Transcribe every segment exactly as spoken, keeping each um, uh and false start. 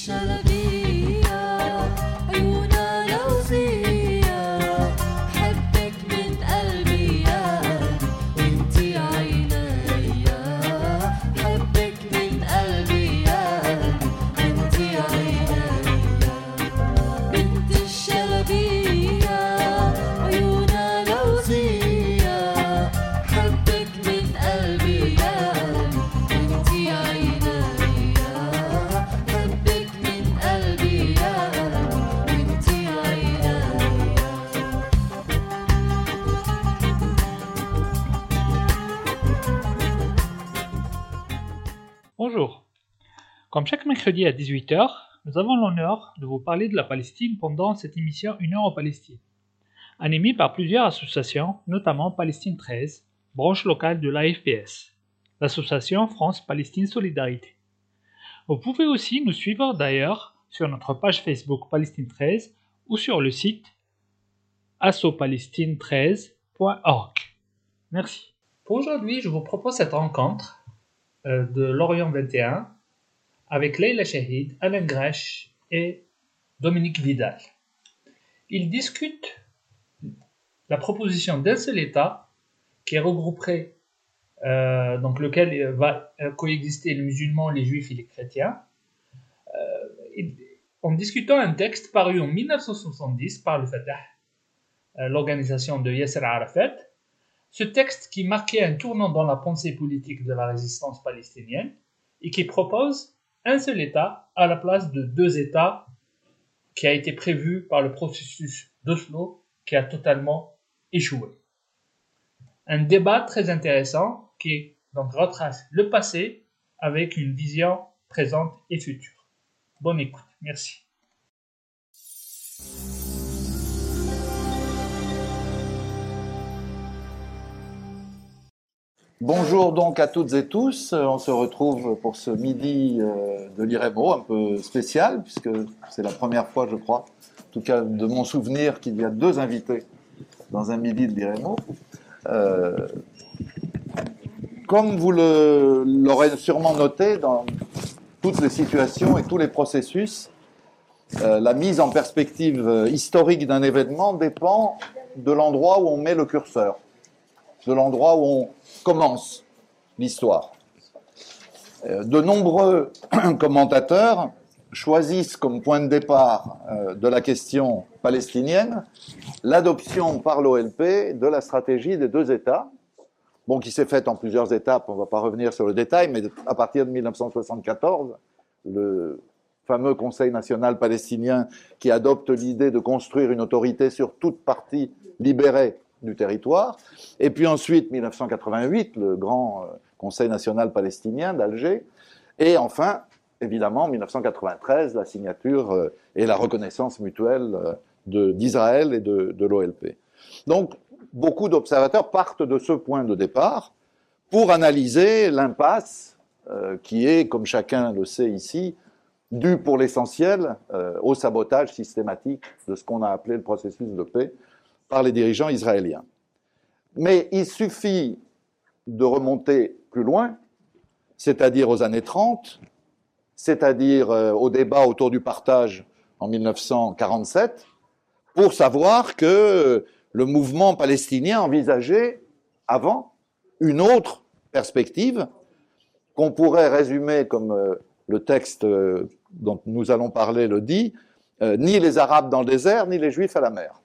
الشلبية عيونها لوزية حبك من قلبي يا قلبي انتي عينيا حبك من قلبي يا قلبي انتي عينيا بنت الشلبية عيونها لوزية حبك من قلبي يا قلبي انتي عينيا حبك من قلبي يا قلبي انتي عينيا. Bonjour. Comme chaque mercredi à dix-huit heures, nous avons l'honneur de vous parler de la Palestine pendant cette émission Une heure en Palestine, animée par plusieurs associations, notamment Palestine treize, branche locale de l'A F P S, l'association France-Palestine Solidarité. Vous pouvez aussi nous suivre d'ailleurs sur notre page Facebook Palestine treize ou sur le site asso palestine treize point org. Merci. Pour aujourd'hui, je vous propose cette rencontre euh, de l'Orient vingt et un avec Leila Chahid, Alain Grèche et Dominique Vidal. Ils discutent la proposition d'un seul État qui regrouperait, euh, donc lequel va coexister les musulmans, les juifs et les chrétiens, euh, en discutant un texte paru en dix-neuf cent soixante-dix par le Fatah, euh, l'organisation de Yasser Arafat. Ce texte qui marquait un tournant dans la pensée politique de la résistance palestinienne et qui propose un seul État à la place de deux États qui a été prévu par le processus d'Oslo qui a totalement échoué. Un débat très intéressant qui donc retrace le passé avec une vision présente et future. Bonne écoute, merci. Bonjour donc à toutes et tous, on se retrouve pour ce midi de l'IREMO un peu spécial puisque c'est la première fois je crois, en tout cas de mon souvenir, qu'il y a deux invités dans un midi de l'IREMO. Euh, comme vous le, l'aurez sûrement noté dans toutes les situations et tous les processus, euh, la mise en perspective historique d'un événement dépend de l'endroit où on met le curseur, de l'endroit où on commence l'histoire. De nombreux commentateurs choisissent comme point de départ de la question palestinienne l'adoption par l'O L P de la stratégie des deux États, bon, qui s'est faite en plusieurs étapes, on ne va pas revenir sur le détail, mais à partir de dix-neuf cent soixante-quatorze, le fameux Conseil national palestinien qui adopte l'idée de construire une autorité sur toute partie libérée du territoire, et puis ensuite dix-neuf cent quatre-vingt-huit, le grand Conseil national palestinien d'Alger, et enfin, évidemment, dix-neuf cent quatre-vingt-treize, la signature et la reconnaissance mutuelle de, d'Israël et de, de l'O L P. Donc, beaucoup d'observateurs partent de ce point de départ pour analyser l'impasse euh, qui est, comme chacun le sait ici, due pour l'essentiel euh, au sabotage systématique de ce qu'on a appelé le processus de paix par les dirigeants israéliens. Mais il suffit de remonter plus loin, c'est-à-dire aux années trente, c'est-à-dire euh, au débat autour du partage en dix-neuf cent quarante-sept, pour savoir que le mouvement palestinien envisageait avant une autre perspective qu'on pourrait résumer comme euh, le texte euh, dont nous allons parler le dit, euh, ni les Arabes dans le désert, ni les Juifs à la mer.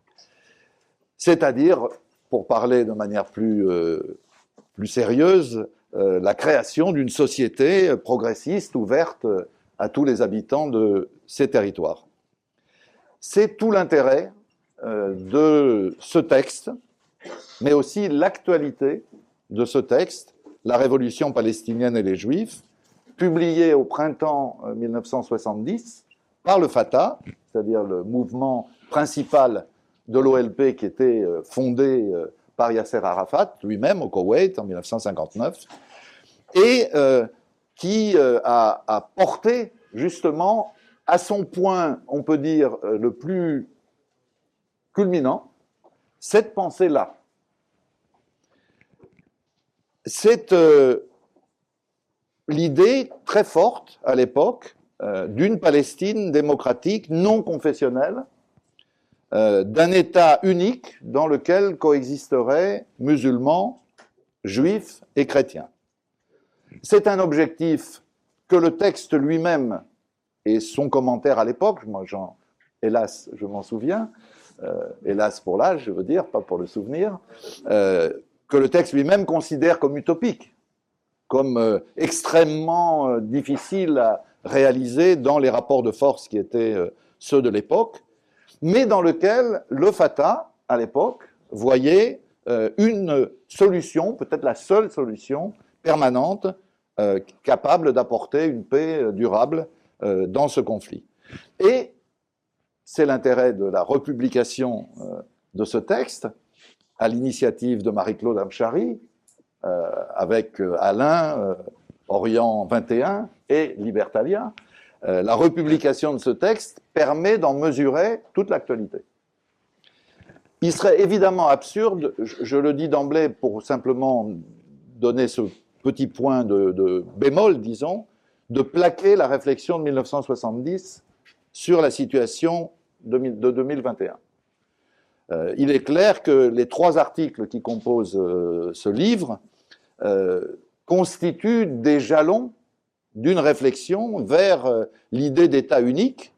C'est-à-dire, pour parler de manière plus, euh, plus sérieuse, euh, la création d'une société progressiste ouverte à tous les habitants de ces territoires. C'est tout l'intérêt euh, de ce texte, mais aussi l'actualité de ce texte, La Révolution palestinienne et les Juifs, publié au printemps dix-neuf cent soixante-dix par le Fatah, c'est-à-dire le mouvement principal de l'O L P qui était fondé par Yasser Arafat lui-même au Koweït en dix-neuf cent cinquante-neuf, et euh, qui euh, a, a porté justement à son point, on peut dire, euh, le plus culminant, cette pensée-là. C'est euh, l'idée très forte à l'époque euh, d'une Palestine démocratique, non confessionnelle, euh, d'un État unique dans lequel coexisteraient musulmans, juifs et chrétiens. C'est un objectif que le texte lui-même et son commentaire à l'époque, moi, j'en, hélas, je m'en souviens, euh, hélas pour l'âge, je veux dire, pas pour le souvenir, euh, que le texte lui-même considère comme utopique, comme euh, extrêmement euh, difficile à réaliser dans les rapports de force qui étaient euh, ceux de l'époque, mais dans lequel le Fatah, à l'époque, voyait euh, une solution, peut-être la seule solution permanente, euh, capable d'apporter une paix euh, durable euh, dans ce conflit. Et c'est l'intérêt de la republication euh, de ce texte, à l'initiative de Marie-Claude Amchari, euh, avec euh, Alain, euh, Orient vingt et un et Libertalia. Euh, la republication de ce texte permet d'en mesurer toute l'actualité. Il serait évidemment absurde, je, je le dis d'emblée pour simplement donner ce petit point de, de bémol, disons, de plaquer la réflexion de mille neuf cent soixante-dix sur la situation de, de deux mille vingt et un. Euh, il est clair que les trois articles qui composent euh, ce livre euh, constituent des jalons d'une réflexion vers euh, l'idée d'État unique,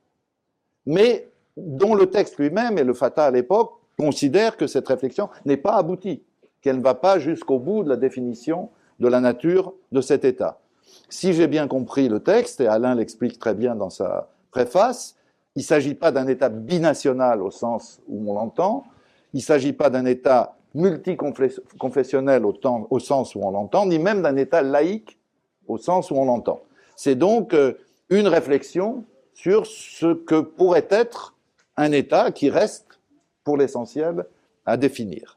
mais dont le texte lui-même et le Fatah à l'époque considèrent que cette réflexion n'est pas aboutie, qu'elle ne va pas jusqu'au bout de la définition de la nature de cet État. Si j'ai bien compris le texte, et Alain l'explique très bien dans sa préface, il ne s'agit pas d'un État binational au sens où on l'entend, il ne s'agit pas d'un État multiconfessionnel au, temps, au sens où on l'entend, ni même d'un État laïque au sens où on l'entend. C'est donc euh, une réflexion sur ce que pourrait être un État qui reste, pour l'essentiel, à définir.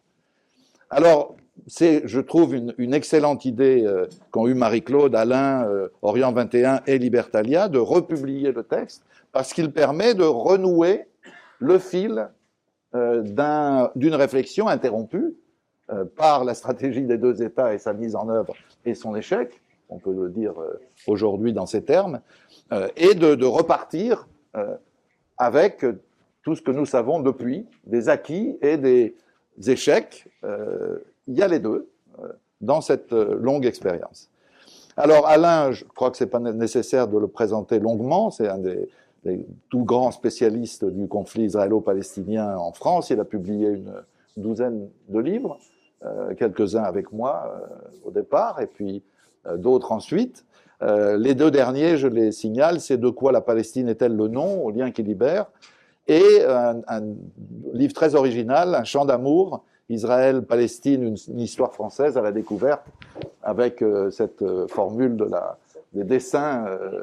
Alors, c'est, je trouve, une, une excellente idée euh, qu'ont eu Marie-Claude, Alain, euh, Orient vingt et un et Libertalia de republier le texte, parce qu'il permet de renouer le fil euh, d'un, d'une réflexion interrompue euh, par la stratégie des deux États et sa mise en œuvre et son échec, on peut le dire euh, aujourd'hui dans ces termes, euh, et de, de repartir euh, avec tout ce que nous savons depuis, des acquis et des échecs. Euh, il y a les deux euh, dans cette euh, longue expérience. Alors Alain, je crois que ce n'est pas nécessaire de le présenter longuement, c'est un des, des tout grands spécialistes du conflit israélo-palestinien en France. Il a publié une douzaine de livres, euh, quelques-uns avec moi euh, au départ, et puis euh, d'autres ensuite. Euh, les deux derniers, je les signale, c'est « De quoi la Palestine est-elle le nom ?» au lien qui libère, et un, un livre très original, « Un chant d'amour », Israël-Palestine, une, une histoire française à la découverte, avec euh, cette euh, formule de la, des dessins. Euh,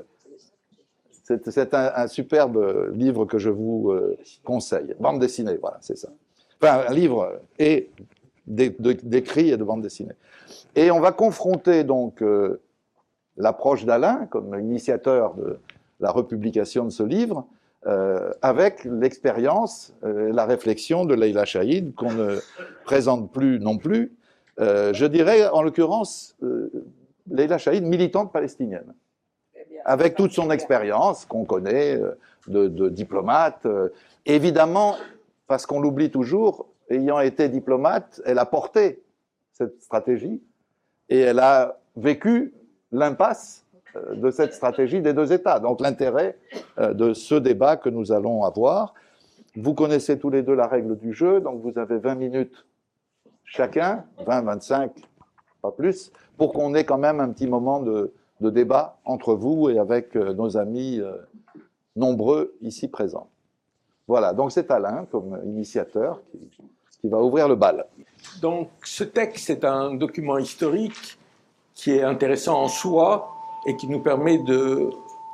c'est c'est un, un superbe livre que je vous euh, conseille. Bande dessinée, voilà, c'est ça. Enfin, un livre et d'écrit et de bande dessinée. Et on va confronter donc euh, l'approche d'Alain comme initiateur de la republication de ce livre, Euh, avec l'expérience, euh, la réflexion de Leila Chaïd, qu'on ne présente plus non plus. Euh, je dirais, en l'occurrence, euh, Leila Chaïd, militante palestinienne, avec toute son expérience qu'on connaît euh, de, de diplomate. Euh, évidemment, parce qu'on l'oublie toujours, ayant été diplomate, elle a porté cette stratégie et elle a vécu l'impasse de cette stratégie des deux États. Donc l'intérêt de ce débat que nous allons avoir. Vous connaissez tous les deux la règle du jeu, donc vous avez vingt minutes chacun, vingt, vingt-cinq, pas plus, pour qu'on ait quand même un petit moment de, de débat entre vous et avec nos amis nombreux ici présents. Voilà, donc c'est Alain comme initiateur qui, qui va ouvrir le bal. Donc ce texte est un document historique qui est intéressant en soi, et qui nous permet de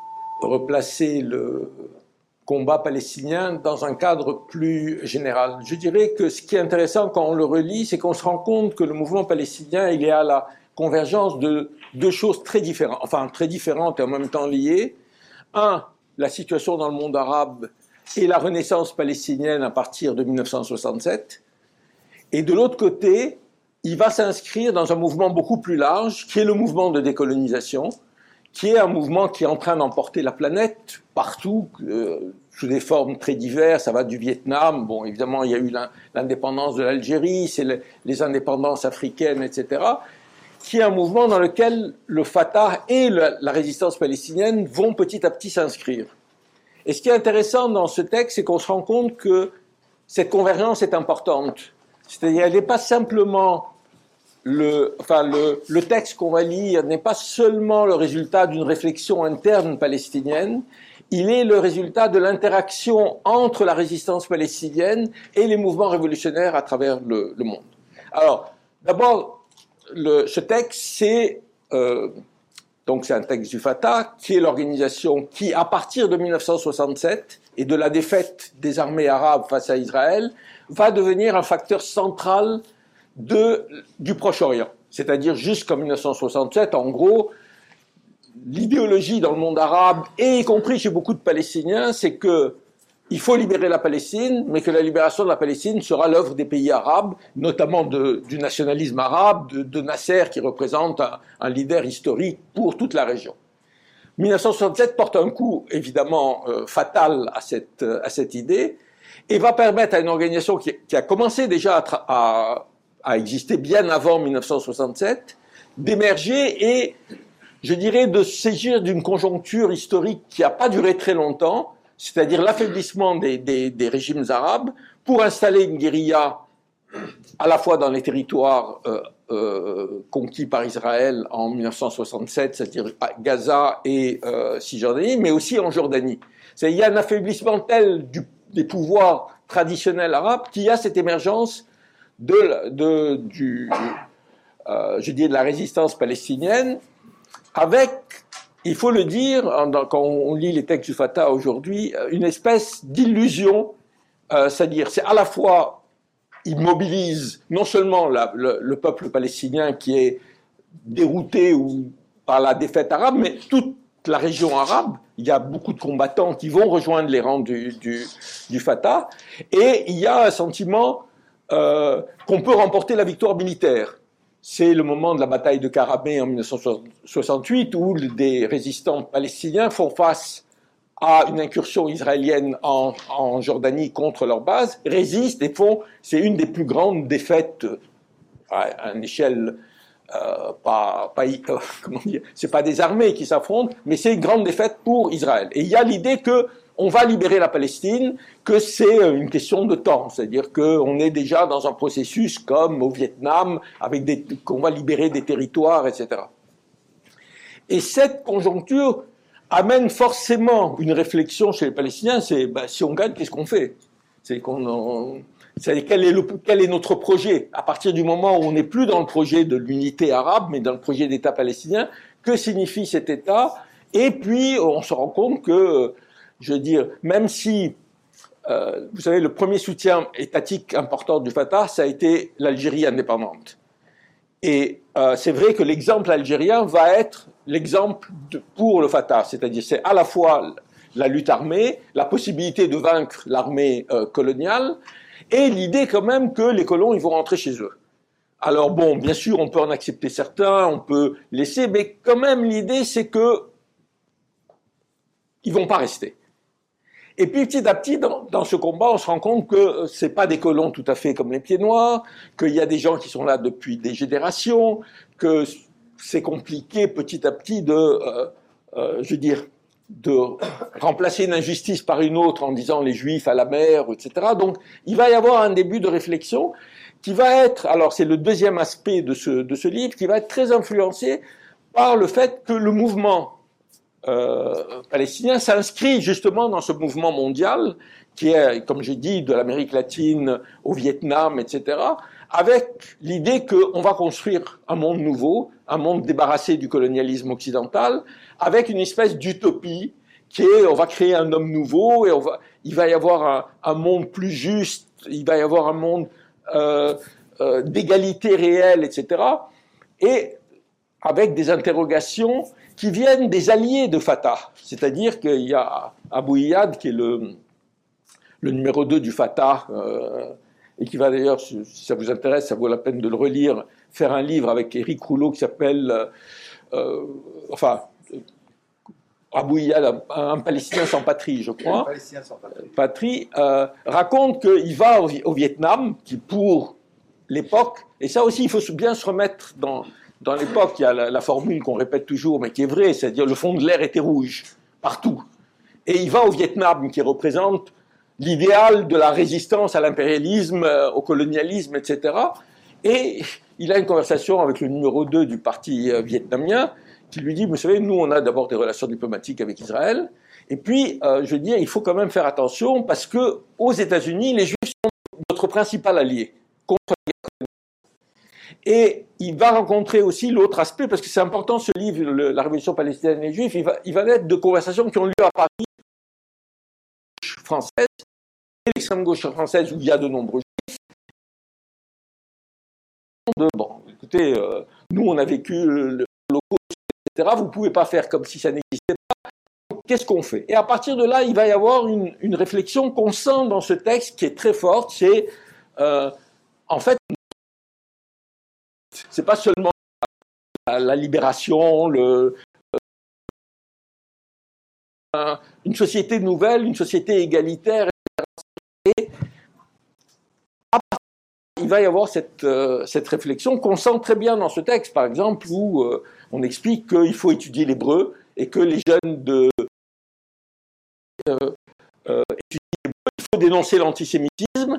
replacer le combat palestinien dans un cadre plus général. Je dirais que ce qui est intéressant quand on le relit, c'est qu'on se rend compte que le mouvement palestinien, il est à la convergence de deux choses très différentes, enfin très différentes et en même temps liées. Un, la situation dans le monde arabe et la renaissance palestinienne à partir de mille neuf cent soixante-sept. Et de l'autre côté, il va s'inscrire dans un mouvement beaucoup plus large, qui est le mouvement de décolonisation, qui est un mouvement qui est en train d'emporter la planète partout, euh, sous des formes très diverses. Ça va du Vietnam, bon, évidemment, il y a eu l'indépendance de l'Algérie, c'est le, les indépendances africaines, et cetera, qui est un mouvement dans lequel le Fatah et le, la résistance palestinienne vont petit à petit s'inscrire. Et ce qui est intéressant dans ce texte, c'est qu'on se rend compte que cette convergence est importante. C'est-à-dire, elle n'est pas simplement le, enfin, le, le texte qu'on va lire n'est pas seulement le résultat d'une réflexion interne palestinienne, il est le résultat de l'interaction entre la résistance palestinienne et les mouvements révolutionnaires à travers le, le monde. Alors, d'abord, le, ce texte, c'est euh, donc c'est un texte du Fatah, qui est l'organisation qui, à partir de mille neuf cent soixante-sept et de la défaite des armées arabes face à Israël, va devenir un facteur central de, du Proche-Orient. C'est-à-dire jusqu'en mille neuf cent soixante-sept, en gros, l'idéologie dans le monde arabe, et y compris chez beaucoup de Palestiniens, c'est que il faut libérer la Palestine, mais que la libération de la Palestine sera l'œuvre des pays arabes, notamment de, du nationalisme arabe, de, de Nasser, qui représente un, un leader historique pour toute la région. mille neuf cent soixante-sept porte un coup, évidemment, euh, fatal à cette, à cette idée, et va permettre à une organisation qui, qui a commencé déjà à, à, à exister bien avant mille neuf cent soixante-sept, d'émerger et, je dirais, de saisir d'une conjoncture historique qui n'a pas duré très longtemps, c'est-à-dire l'affaiblissement des, des, des régimes arabes, pour installer une guérilla à la fois dans les territoires euh, euh, conquis par Israël en mille neuf cent soixante-sept, c'est-à-dire à Gaza et euh, Cisjordanie, mais aussi en Jordanie. C'est, il y a un affaiblissement tel du, des pouvoirs traditionnels arabes qu'il y a cette émergence de, de, du, euh, je dirais de la résistance palestinienne, avec, il faut le dire, quand on lit les textes du Fatah aujourd'hui, une espèce d'illusion, euh, c'est-à-dire c'est à la fois, il mobilise non seulement la, le, le peuple palestinien qui est dérouté ou par la défaite arabe, mais toute la région arabe. Il y a beaucoup de combattants qui vont rejoindre les rangs du, du, du Fatah, et il y a un sentiment euh, qu'on peut remporter la victoire militaire. C'est le moment de la bataille de Karabé en mille neuf cent soixante-huit où des résistants palestiniens font face à une incursion israélienne en, en Jordanie contre leur base, résistent et font, c'est une des plus grandes défaites à une échelle euh, pas, pas euh, comment dire, c'est pas des armées qui s'affrontent, mais c'est une grande défaite pour Israël. Et il y a l'idée que on va libérer la Palestine, que c'est une question de temps, c'est-à-dire qu'on est déjà dans un processus comme au Vietnam, avec des, qu'on va libérer des territoires, et cetera. Et cette conjoncture amène forcément une réflexion chez les Palestiniens, c'est ben, si on gagne, qu'est-ce qu'on fait? C'est qu'on, on, c'est quel est le, quel est notre projet? À partir du moment où on n'est plus dans le projet de l'unité arabe, mais dans le projet d'État palestinien, que signifie cet État? Et puis on se rend compte que je veux dire, même si, euh, vous savez, le premier soutien étatique important du Fatah, ça a été l'Algérie indépendante. Et euh, c'est vrai que l'exemple algérien va être l'exemple de, pour le Fatah, c'est-à-dire c'est à la fois la lutte armée, la possibilité de vaincre l'armée euh, coloniale, et l'idée quand même que les colons, ils vont rentrer chez eux. Alors bon, bien sûr, on peut en accepter certains, on peut laisser, mais quand même l'idée, c'est que ils vont pas rester. Et puis petit à petit, dans, dans ce combat, on se rend compte que c'est pas des colons tout à fait comme les pieds noirs, qu'il y a des gens qui sont là depuis des générations, que c'est compliqué petit à petit de, euh, euh, je veux dire, de remplacer une injustice par une autre en disant les Juifs à la mer, et cetera. Donc il va y avoir un début de réflexion qui va être, alors c'est le deuxième aspect de ce, de ce livre, qui va être très influencé par le fait que le mouvement Euh, palestinien s'inscrit justement dans ce mouvement mondial qui est, comme j'ai dit, de l'Amérique latine au Vietnam, et cetera, avec l'idée qu'on va construire un monde nouveau, un monde débarrassé du colonialisme occidental, avec une espèce d'utopie qui est, on va créer un homme nouveau et on va, il va y avoir un, un monde plus juste, il va y avoir un monde euh, euh, d'égalité réelle, et cetera, et avec des interrogations qui viennent des alliés de Fatah. C'est-à-dire qu'il y a Abou Iyad, qui est le, le numéro deux du Fatah, euh, et qui va d'ailleurs, si ça vous intéresse, ça vaut la peine de le relire, faire un livre avec Éric Rouleau qui s'appelle, euh, enfin, Abou Iyad, un, un Palestinien sans patrie, je crois, Palestinien sans patrie. patrie, euh, raconte qu'il va au, au Vietnam, qui pour l'époque, et ça aussi il faut bien se remettre dans, dans l'époque, il y a la, la formule qu'on répète toujours, mais qui est vraie, c'est-à-dire le fond de l'air était rouge, partout. Et il va au Vietnam, qui représente l'idéal de la résistance à l'impérialisme, euh, au colonialisme, et cetera. Et il a une conversation avec le numéro deux du parti euh, vietnamien, qui lui dit, vous savez, nous, on a d'abord des relations diplomatiques avec Israël, et puis, euh, je veux dire, il faut quand même faire attention, parce que aux États-Unis, les Juifs sont notre principal allié contre la guerre. Et il va rencontrer aussi l'autre aspect, parce que c'est important, ce livre, le, La Révolution palestinienne et les Juifs, il va, il va naître de conversations qui ont lieu à Paris, française, et l'extrême gauche française, où il y a de nombreux Juifs. De, bon, écoutez, euh, nous, on a vécu le Holocauste, et cetera. Vous ne pouvez pas faire comme si ça n'existait pas. Qu'est-ce qu'on fait? Et à partir de là, il va y avoir une, une réflexion qu'on sent dans ce texte qui est très forte. C'est, euh, en fait, c'est pas seulement la, la libération, le, euh, une société nouvelle, une société égalitaire, et cetera. Et à partir il va y avoir cette, euh, cette réflexion qu'on sent très bien dans ce texte, par exemple, où euh, on explique qu'il faut étudier l'hébreu et que les jeunes de euh, euh, étudier l'hébreu, il faut dénoncer l'antisémitisme.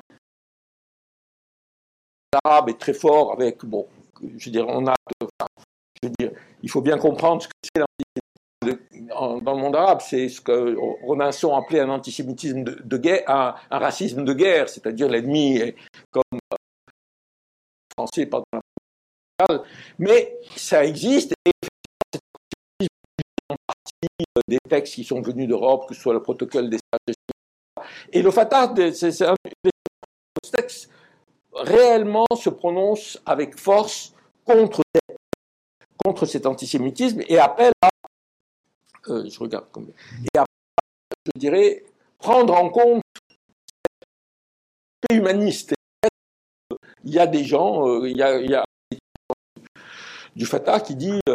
L'arabe est très fort avec, bon, je veux dire, on a, enfin, je veux dire, il faut bien comprendre ce que c'est l'antisémitisme dans le monde arabe, c'est ce que Robinson appelait un antisémitisme de, de guerre, un, un racisme de guerre, c'est-à-dire l'ennemi est comme français pendant la guerre, mais ça existe et c'est en partie des textes qui sont venus d'Europe, que ce soit le protocole des sages. Et le Fatah, c'est un des textes réellement se prononce avec force contre, contre cet antisémitisme et appelle à, euh, je regarde comme, et à, je dirais, prendre en compte l'aspect humaniste. Il y a des gens, euh, il y a, il y a du Fatah qui dit, euh,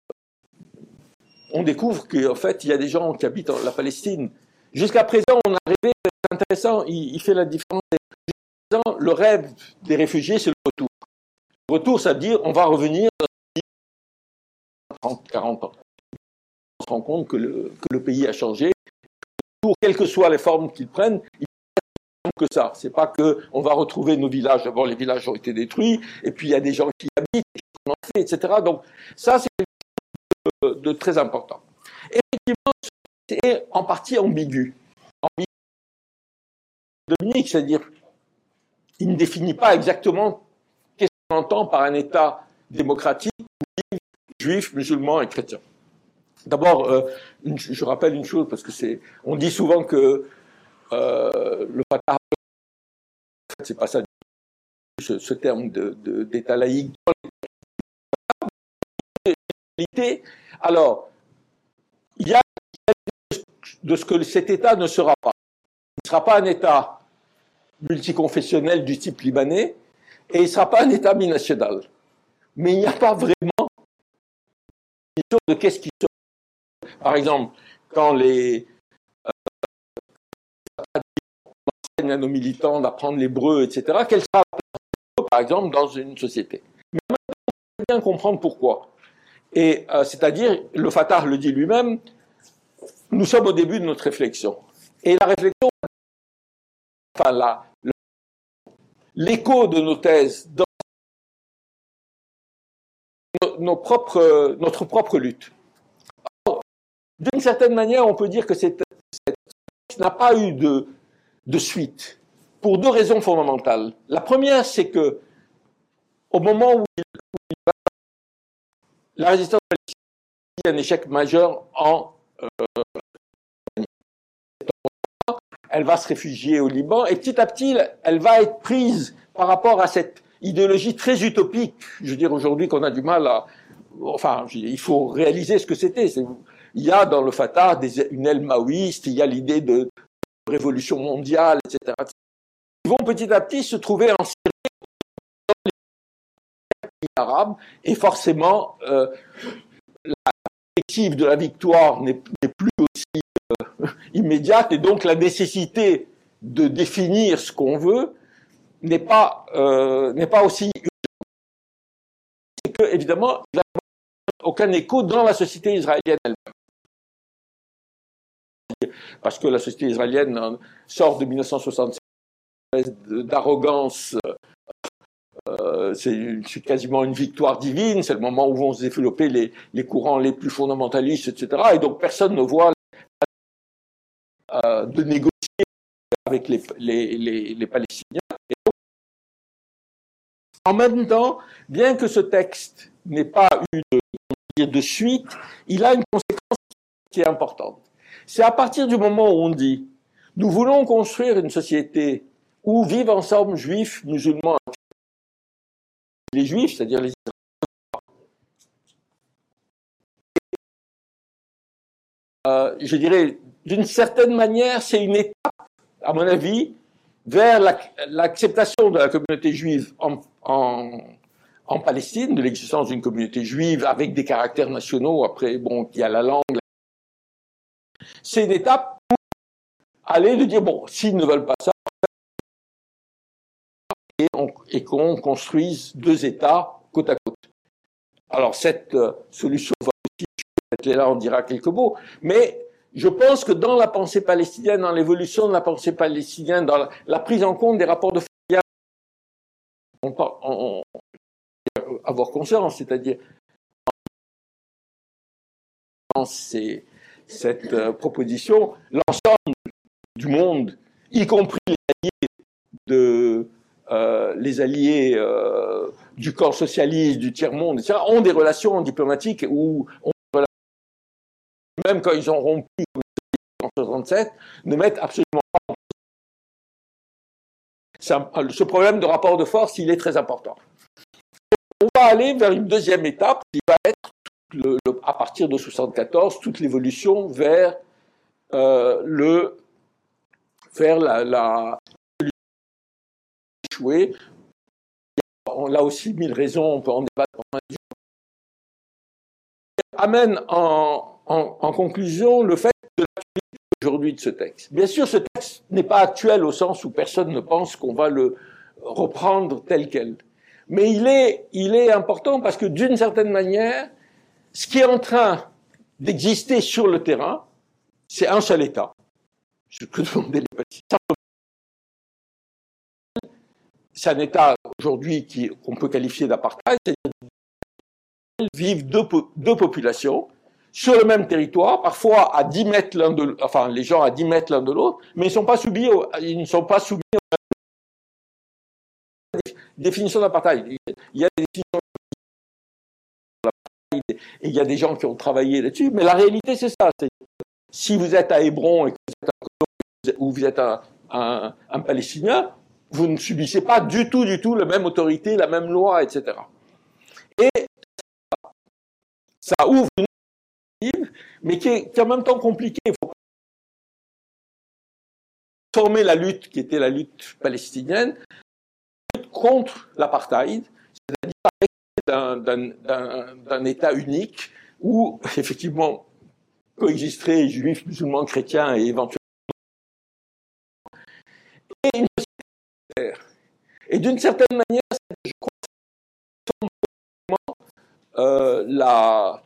on découvre qu'en fait, il y a des gens qui habitent en la Palestine. Jusqu'à présent, on a rêvé, c'est intéressant, il, il fait la différence. Le rêve des réfugiés, c'est le retour. Le retour, ça veut dire on va revenir dans trente, quarante ans. On se rend compte que le, que le pays a changé. Pour quelles que soient les formes qu'ils prennent, il n'y a que ça. C'est pas qu'on va retrouver nos villages. D'abord, les villages ont été détruits, et puis il y a des gens qui y habitent, qui en ont fait, et cetera. Donc, ça, c'est quelque chose de, de très important. Effectivement, c'est en partie ambigu. Ambigu, Dominique, c'est-à-dire il ne définit pas exactement qu'est-ce qu'on entend par un État démocratique, juif, musulman et chrétien. D'abord, euh, je rappelle une chose, parce que c'est, on dit souvent que euh, le Fatah, en fait, c'est pas ça, ce, ce terme de, de, d'État laïque. Alors, il y a de ce que cet État ne sera pas. Il ne sera pas un État multiconfessionnel du type libanais, et il ne sera pas un État binational. Mais il n'y a pas vraiment une question de qu'est-ce qui sera. Par exemple, quand les euh, enseignent à nos militants d'apprendre l'hébreu, et cetera, quelle sera la place, par exemple, dans une société. Mais maintenant, on peut bien comprendre pourquoi. Et euh, c'est-à-dire, le Fatah le dit lui-même, nous sommes au début de notre réflexion. Et la réflexion, enfin la, le, l'écho de nos thèses dans nos, nos propres, notre propre lutte. Alors, d'une certaine manière, on peut dire que cette, cette texte n'a pas eu de, de suite, pour deux raisons fondamentales. La première, c'est que au moment où, il, où il va, la résistance palestinienne est un échec majeur en euh, elle va se réfugier au Liban, et petit à petit, elle va être prise par rapport à cette idéologie très utopique. Je veux dire, aujourd'hui, qu'on a du mal à... Enfin, il faut réaliser ce que c'était. Il y a dans le Fatah des, une aile maoïste, il y a l'idée de révolution mondiale, et cetera. Ils vont petit à petit se trouver insérés dans les pays arabes, et forcément, euh, la perspective de la victoire n'est plus immédiate, et donc la nécessité de définir ce qu'on veut n'est pas, euh, n'est pas aussi urgente. C'est que, évidemment, il n'y a aucun écho dans la société israélienne elle-même. Parce que la société israélienne sort de mille neuf cent soixante-seize d'arrogance, euh, c'est quasiment une victoire divine, c'est le moment où vont se développer les, les courants les plus fondamentalistes, et cetera. Et donc personne ne voit euh, de négocier avec les, les, les, les Palestiniens. Et donc, en même temps, bien que ce texte n'ait pas eu de, de suite, il a une conséquence qui est importante. C'est à partir du moment où on dit « nous voulons construire une société où vivent ensemble juifs, musulmans, les juifs, c'est-à-dire les Israéliens. Euh, je dirais, d'une certaine manière, c'est une étape, à mon avis, vers l'acceptation de la communauté juive en, en, en Palestine, de l'existence d'une communauté juive avec des caractères nationaux. Après, bon, il y a la langue. C'est une étape pour aller de dire, bon, s'ils ne veulent pas ça, et, on, et qu'on construise deux États côte à côte. Alors, cette euh, solution va aussi, peut-être là, on dira quelques mots, mais je pense que dans la pensée palestinienne, dans l'évolution de la pensée palestinienne, dans la, la prise en compte des rapports de force, on, on, on avoir conscience, c'est-à-dire c'est cette euh, proposition, l'ensemble du monde, y compris les alliés de euh, les alliés euh, du corps socialiste, du tiers-monde, et cetera, ont des relations diplomatiques où, on, même quand ils ont rompu en soixante-sept, ne mettent absolument pas en place. Ce problème de rapport de force, il est très important. On va aller vers une deuxième étape qui va être, le, le, à partir de soixante-quatorze, toute l'évolution vers euh, le vers la, la échoué. On a aussi mille raisons, on peut en débattre pendant des jours. Amène en, en, en conclusion le fait de l'actualité aujourd'hui de ce texte. Bien sûr, ce texte n'est pas actuel au sens où personne ne pense qu'on va le reprendre tel quel. Mais il est, il est important parce que d'une certaine manière, ce qui est en train d'exister sur le terrain, c'est un seul État. Je peux demander les Palestiniens. C'est un État aujourd'hui qu'on peut qualifier d'apartheid, c'est-à-dire vivent deux, deux populations sur le même territoire, parfois à dix mètres l'un de, enfin les gens à dix mètres l'un de l'autre, mais ils, sont pas soumis au, ils ne sont pas soumis à la définition d'apartheid. Il y a des définitions d'apartheid et il y a des gens qui ont travaillé là-dessus, mais la réalité c'est ça. Si vous êtes à Hébron et que vous êtes un, ou vous êtes un, un, un Palestinien, vous ne subissez pas du tout, du tout la même autorité, la même loi, et cetera. Et ça ouvre une perspective, mais qui est, qui est en même temps compliquée. Il faut former la lutte qui était la lutte palestinienne contre l'apartheid, c'est-à-dire d'un État unique où, effectivement, coexisteraient juifs, musulmans, chrétiens et éventuellement et une société. Et d'une certaine manière, je crois euh, la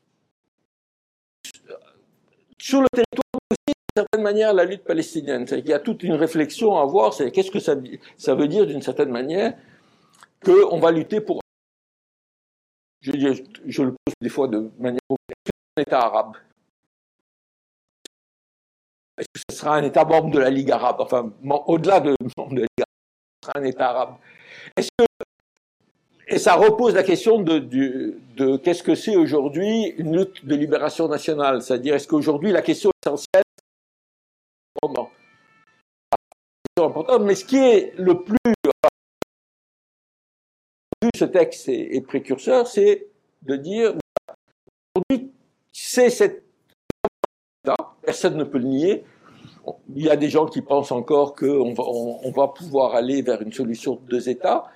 sur le territoire aussi, d'une certaine manière, la lutte palestinienne. C'est qu'il y a toute une réflexion à avoir, c'est qu'est-ce que ça, ça veut dire d'une certaine manière qu'on va lutter pour. Je, je, je le pose des fois de manière un État arabe. Est-ce que ce sera un État membre de la Ligue arabe? Enfin, au-delà de membre de la Ligue arabe, ce sera un État arabe. Est-ce que et ça repose la question de, de, de qu'est-ce que c'est aujourd'hui une lutte de libération nationale, c'est-à-dire est-ce qu'aujourd'hui la question essentielle, bon, c'est important, mais ce qui est le plus, ce texte est, est précurseur, c'est de dire aujourd'hui c'est cette personne ne peut le nier. Il y a des gens qui pensent encore qu'on va, on, on va pouvoir aller vers une solution de deux États.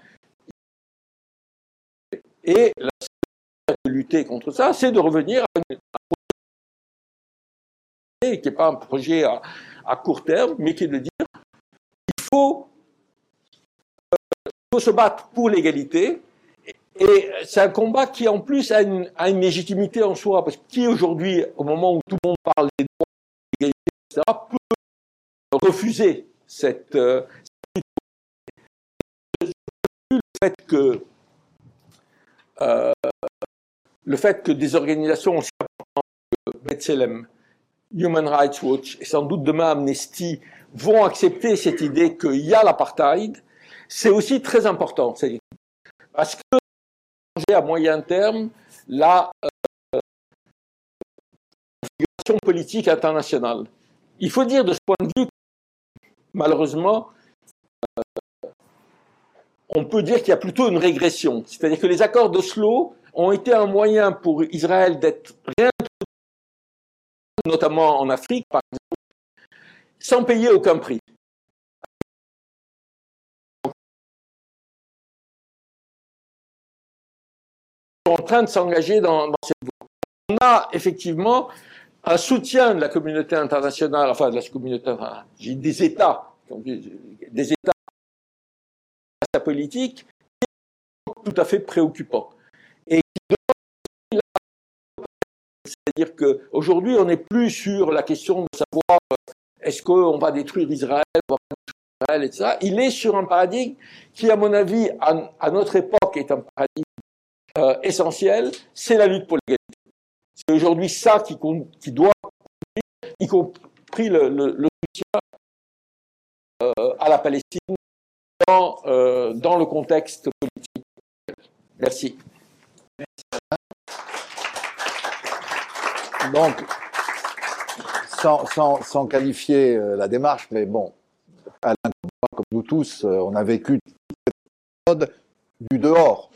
Et la seule de lutter contre ça, c'est de revenir à une, qui n'est pas un projet à, à court terme, mais qui est de dire qu'il faut, euh, il faut se battre pour l'égalité. Et c'est un combat qui, en plus, a une, a une légitimité en soi, parce que qui, aujourd'hui, au moment où tout le monde parle des droits, de l'égalité, et cetera, peut refuser cette... Euh, le fait que... Euh, le fait que des organisations aussi importantes que B'Tselem, Human Rights Watch et sans doute demain Amnesty vont accepter cette idée qu'il y a l'apartheid, c'est aussi très important. Parce que à moyen terme la euh, configuration politique internationale. Il faut dire de ce point de vue, malheureusement, euh, on peut dire qu'il y a plutôt une régression. C'est-à-dire que les accords d'Oslo ont été un moyen pour Israël d'être réintroduit, notamment en Afrique, par exemple, sans payer aucun prix. En train de s'engager dans, dans cette voie. On a effectivement un soutien de la communauté internationale, enfin de la communauté, enfin, j'ai des États, des États à sa politique, qui est tout à fait préoccupant. Et qui c'est-à-dire qu'aujourd'hui, on n'est plus sur la question de savoir est-ce qu'on va détruire Israël, on va pas détruire Israël, et cetera. Il est sur un paradigme qui, à mon avis, à, à notre époque, est un paradigme Euh, essentiel, c'est la lutte pour l'égalité. C'est aujourd'hui ça qui, qui doit, y compris le, le, le soutien euh, à la Palestine dans, euh, dans le contexte politique. Merci. Donc, sans, sans, sans qualifier la démarche, mais bon, Alain, comme nous tous, on a vécu cette période du dehors.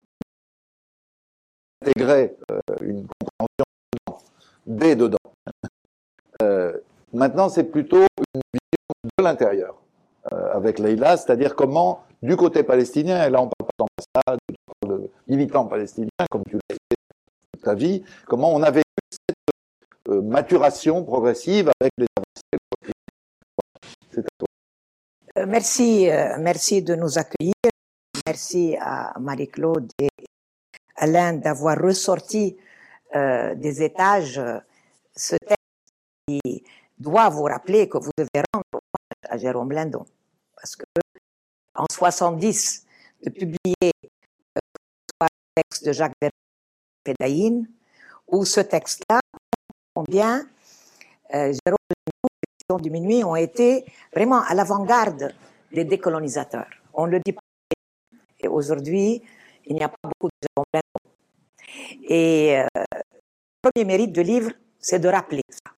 Intégrer euh, une compréhension dedans, dès dedans. Euh, maintenant, c'est plutôt une vision de l'intérieur, euh, avec Leïla, c'est-à-dire comment, du côté palestinien, et là on parle pas d'ambassade, de militants palestiniens, comme tu l'as été toute ta vie, comment on a vécu cette euh, maturation progressive avec les avancées. C'est à toi. Euh, merci, euh, merci de nous accueillir. Merci à Marie-Claude et Alain d'avoir ressorti euh, des étages euh, ce texte qui doit vous rappeler que vous devez rendre hommage à Jérôme Lindon. Parce que en soixante-dix, de publier euh, le texte de Jacques Pédaïne, où ce texte-là, combien euh, Jérôme Lindon et Vision du Minuit ont été vraiment à l'avant-garde des décolonisateurs. On ne le dit pas. Et aujourd'hui, il n'y a pas beaucoup de Jérôme Lindon. Et euh, le premier mérite du livre, c'est de rappeler ça.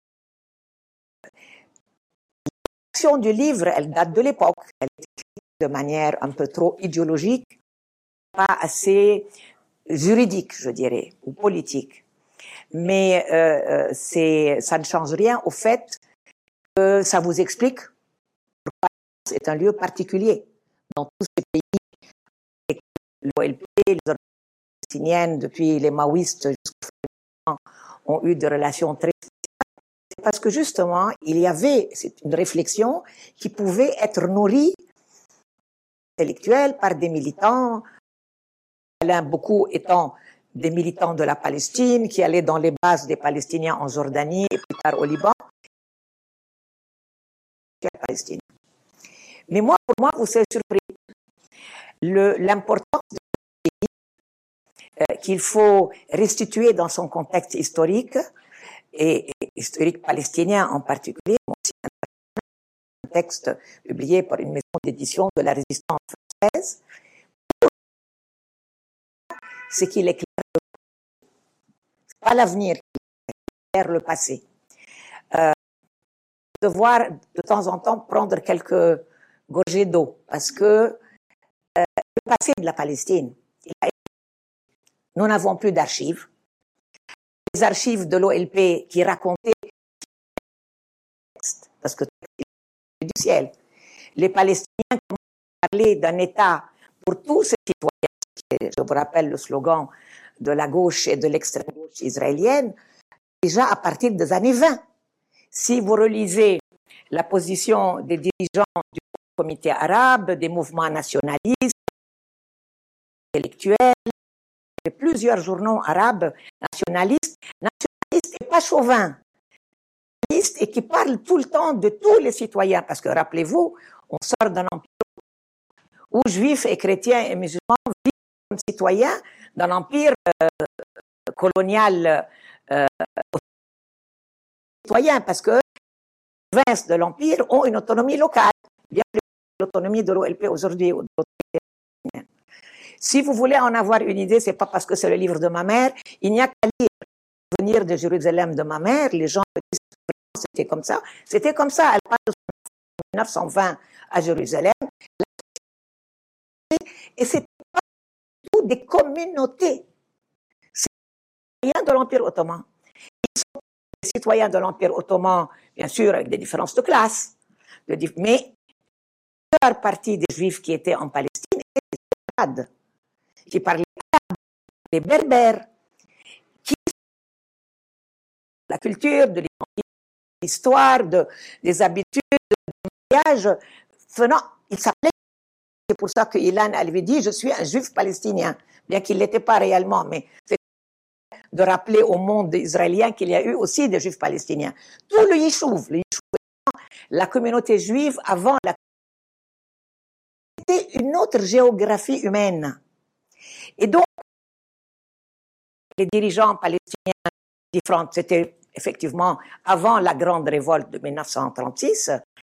L'action du livre, elle date de l'époque. Elle est écrite de manière un peu trop idéologique, pas assez juridique, je dirais, ou politique. Mais euh, c'est, ça ne change rien au fait que ça vous explique pourquoi c'est un lieu particulier dans tous ces pays. L'O L P, les organisations palestiniennes, depuis les maoïstes jusqu'à ont eu des relations très spéciales. C'est parce que justement, il y avait une réflexion qui pouvait être nourrie intellectuelle par des militants, Alain beaucoup étant des militants de la Palestine, qui allaient dans les bases des Palestiniens en Jordanie et plus tard au Liban. Palestine. Mais moi, pour moi, vous serez surpris. Le, l'importance de ce pays, euh, qu'il faut restituer dans son contexte historique, et, et historique palestinien en particulier, aussi un texte publié par une maison d'édition de la résistance française, c'est qu'il éclaire le c'est pas l'avenir qui éclaire le passé. Euh, devoir de temps en temps prendre quelques gorgées d'eau, parce que euh, le passé de la Palestine, il a... nous n'avons plus d'archives. Les archives de l'O L P qui racontaient, parce que c'est du ciel, les Palestiniens qui ont parlé d'un État pour tous ces citoyens, je vous rappelle le slogan de la gauche et de l'extrême gauche israélienne, déjà à partir des années vingt. si vous relisez la position des dirigeants du comité arabe, des mouvements nationalistes, intellectuels, de plusieurs journaux arabes nationalistes, nationalistes et pas chauvins, nationalistes et qui parlent tout le temps de tous les citoyens, parce que rappelez-vous, on sort d'un empire où juifs et chrétiens et musulmans vivent comme citoyens dans l'empire euh, colonial euh, citoyen, parce que les provinces de l'empire ont une autonomie locale, bien plus que l'autonomie de l'O L P aujourd'hui. Si vous voulez en avoir une idée, c'est pas parce que c'est le livre de ma mère, il n'y a qu'à lire Venir de Jérusalem de ma mère, les gens disent c'était comme ça, c'était comme ça, elle parle de mille neuf cent vingt à Jérusalem, et c'était pas tout des communautés, c'est des citoyens de l'Empire ottoman. Ils sont des citoyens de l'Empire ottoman, bien sûr, avec des différences de classe, de, mais la partie des Juifs qui étaient en Palestine étaient des Arabes, qui parlaient arabe, les berbères, qui la culture, de l'histoire, de, des habitudes, du mariage, venant, il s'appelait, c'est pour ça que Ilan avait dit, je suis un juif palestinien, bien qu'il ne l'était pas réellement, mais c'est de rappeler au monde israélien qu'il y a eu aussi des juifs palestiniens. Tout le Yishuv, le Yishuv, la communauté juive avant la c'était une autre géographie humaine. Et donc, les dirigeants palestiniens différents, c'était effectivement avant la grande révolte de mille neuf cent trente-six,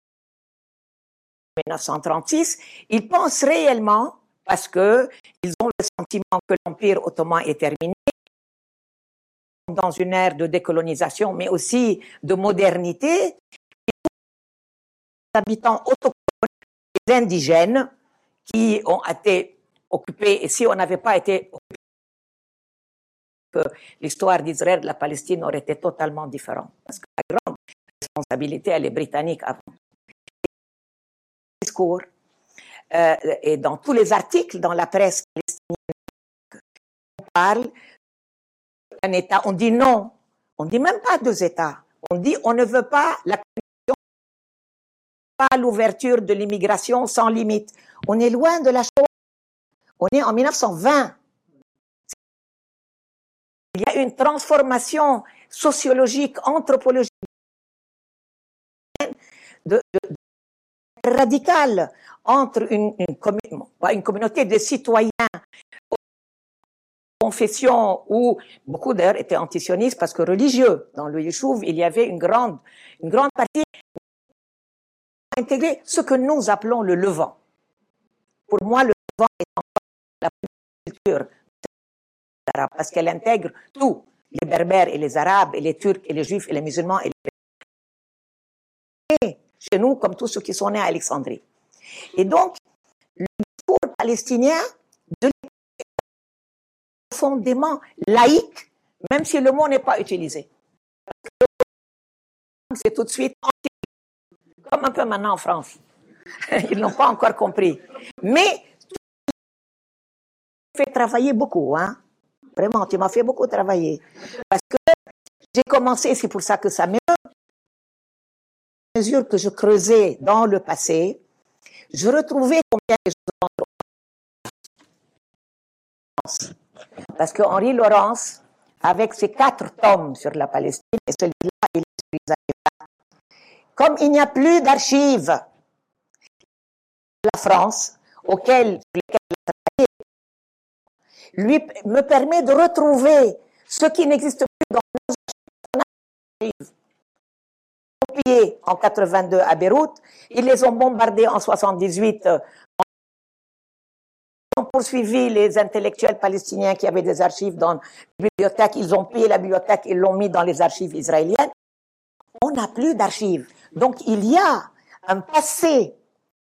mille neuf cent trente-six, ils pensent réellement, parce que ils ont le sentiment que l'Empire ottoman est terminé, dans une ère de décolonisation, mais aussi de modernité, les habitants autochtones, les indigènes, qui ont été occupés, et si on n'avait pas été occupés, que l'histoire d'Israël et de la Palestine aurait été totalement différente. Parce que la grande responsabilité, elle est britannique avant. Discours, euh, et dans tous les articles dans la presse palestinienne, on parle d'un État, on dit non, on ne dit même pas deux États, on dit on ne veut pas la connexion, pas l'ouverture de l'immigration sans limite. On est loin de la chose. On est en mille neuf cent vingt. Il y a une transformation sociologique, anthropologique de, de, de radicale entre une, une, commun, une communauté de citoyens, confession où beaucoup d'ailleurs étaient antisionistes parce que religieux. Dans le Yishuv, il y avait une grande, une grande partie intégrée, ce que nous appelons le Levant. Pour moi, le Levant est encore la culture arabe parce qu'elle intègre tout, les Berbères et les Arabes, et les Turcs et les Juifs et les musulmans et les chez nous, comme tous ceux qui sont nés à Alexandrie. Et donc, le discours palestinien de profondément laïque, même si le mot n'est pas utilisé. C'est tout de suite anti, comme un peu maintenant en France. Ils n'ont pas encore compris. Mais tu m'as fait travailler beaucoup, hein. Vraiment, tu m'as fait beaucoup travailler. Parce que j'ai commencé, c'est pour ça que ça m'émeut. À mesure que je creusais dans le passé, je retrouvais combien de choses. Parce que Henri Laurence, avec ses quatre tomes sur la Palestine, et celui-là, il est sur Israël, comme il n'y a plus d'archives de la France, auxquelles, lesquelles il a travaillé, lui me permet de retrouver ce qui n'existe plus dans nos archives. Copiés en quatre-vingt-deux à Beyrouth, ils les ont bombardés en soixante-dix-huit. Ils ont poursuivi les intellectuels palestiniens qui avaient des archives dans la bibliothèque, ils ont pillé la bibliothèque, ils l'ont mis dans les archives israéliennes. On n'a plus d'archives. Donc il y a un passé.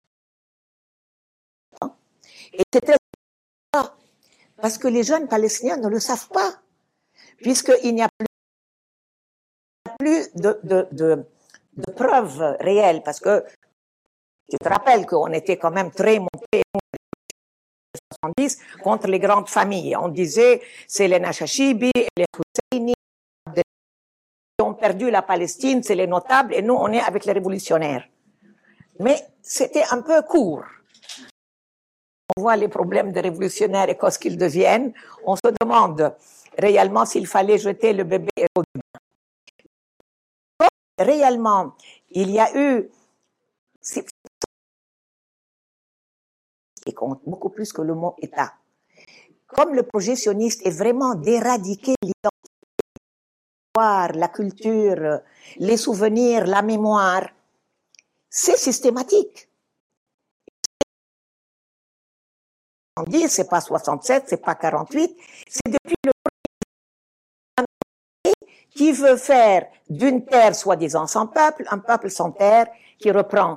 Et c'est très important parce que les jeunes palestiniens ne le savent pas, puisqu'il n'y a plus, plus de, de, de, de preuves réelles, parce que tu te rappelles qu'on était quand même très montés soixante-dix contre les grandes familles. On disait c'est les Nashashibi, les Husseini, perdu la Palestine, c'est les notables, et nous, on est avec les révolutionnaires. Mais c'était un peu court. On voit les problèmes des révolutionnaires et qu'est-ce qu'ils deviennent. On se demande réellement s'il fallait jeter le bébé au bain. Réellement, il y a eu, qui compte beaucoup plus que le mot État. Comme le projet sioniste est vraiment d'éradiquer l'identité, la culture, les souvenirs, la mémoire, c'est systématique. On dit, c'est pas soixante-sept, c'est pas quarante-huit, c'est depuis le premier qui veut faire d'une terre soi-disant sans peuple, un peuple sans terre qui reprend.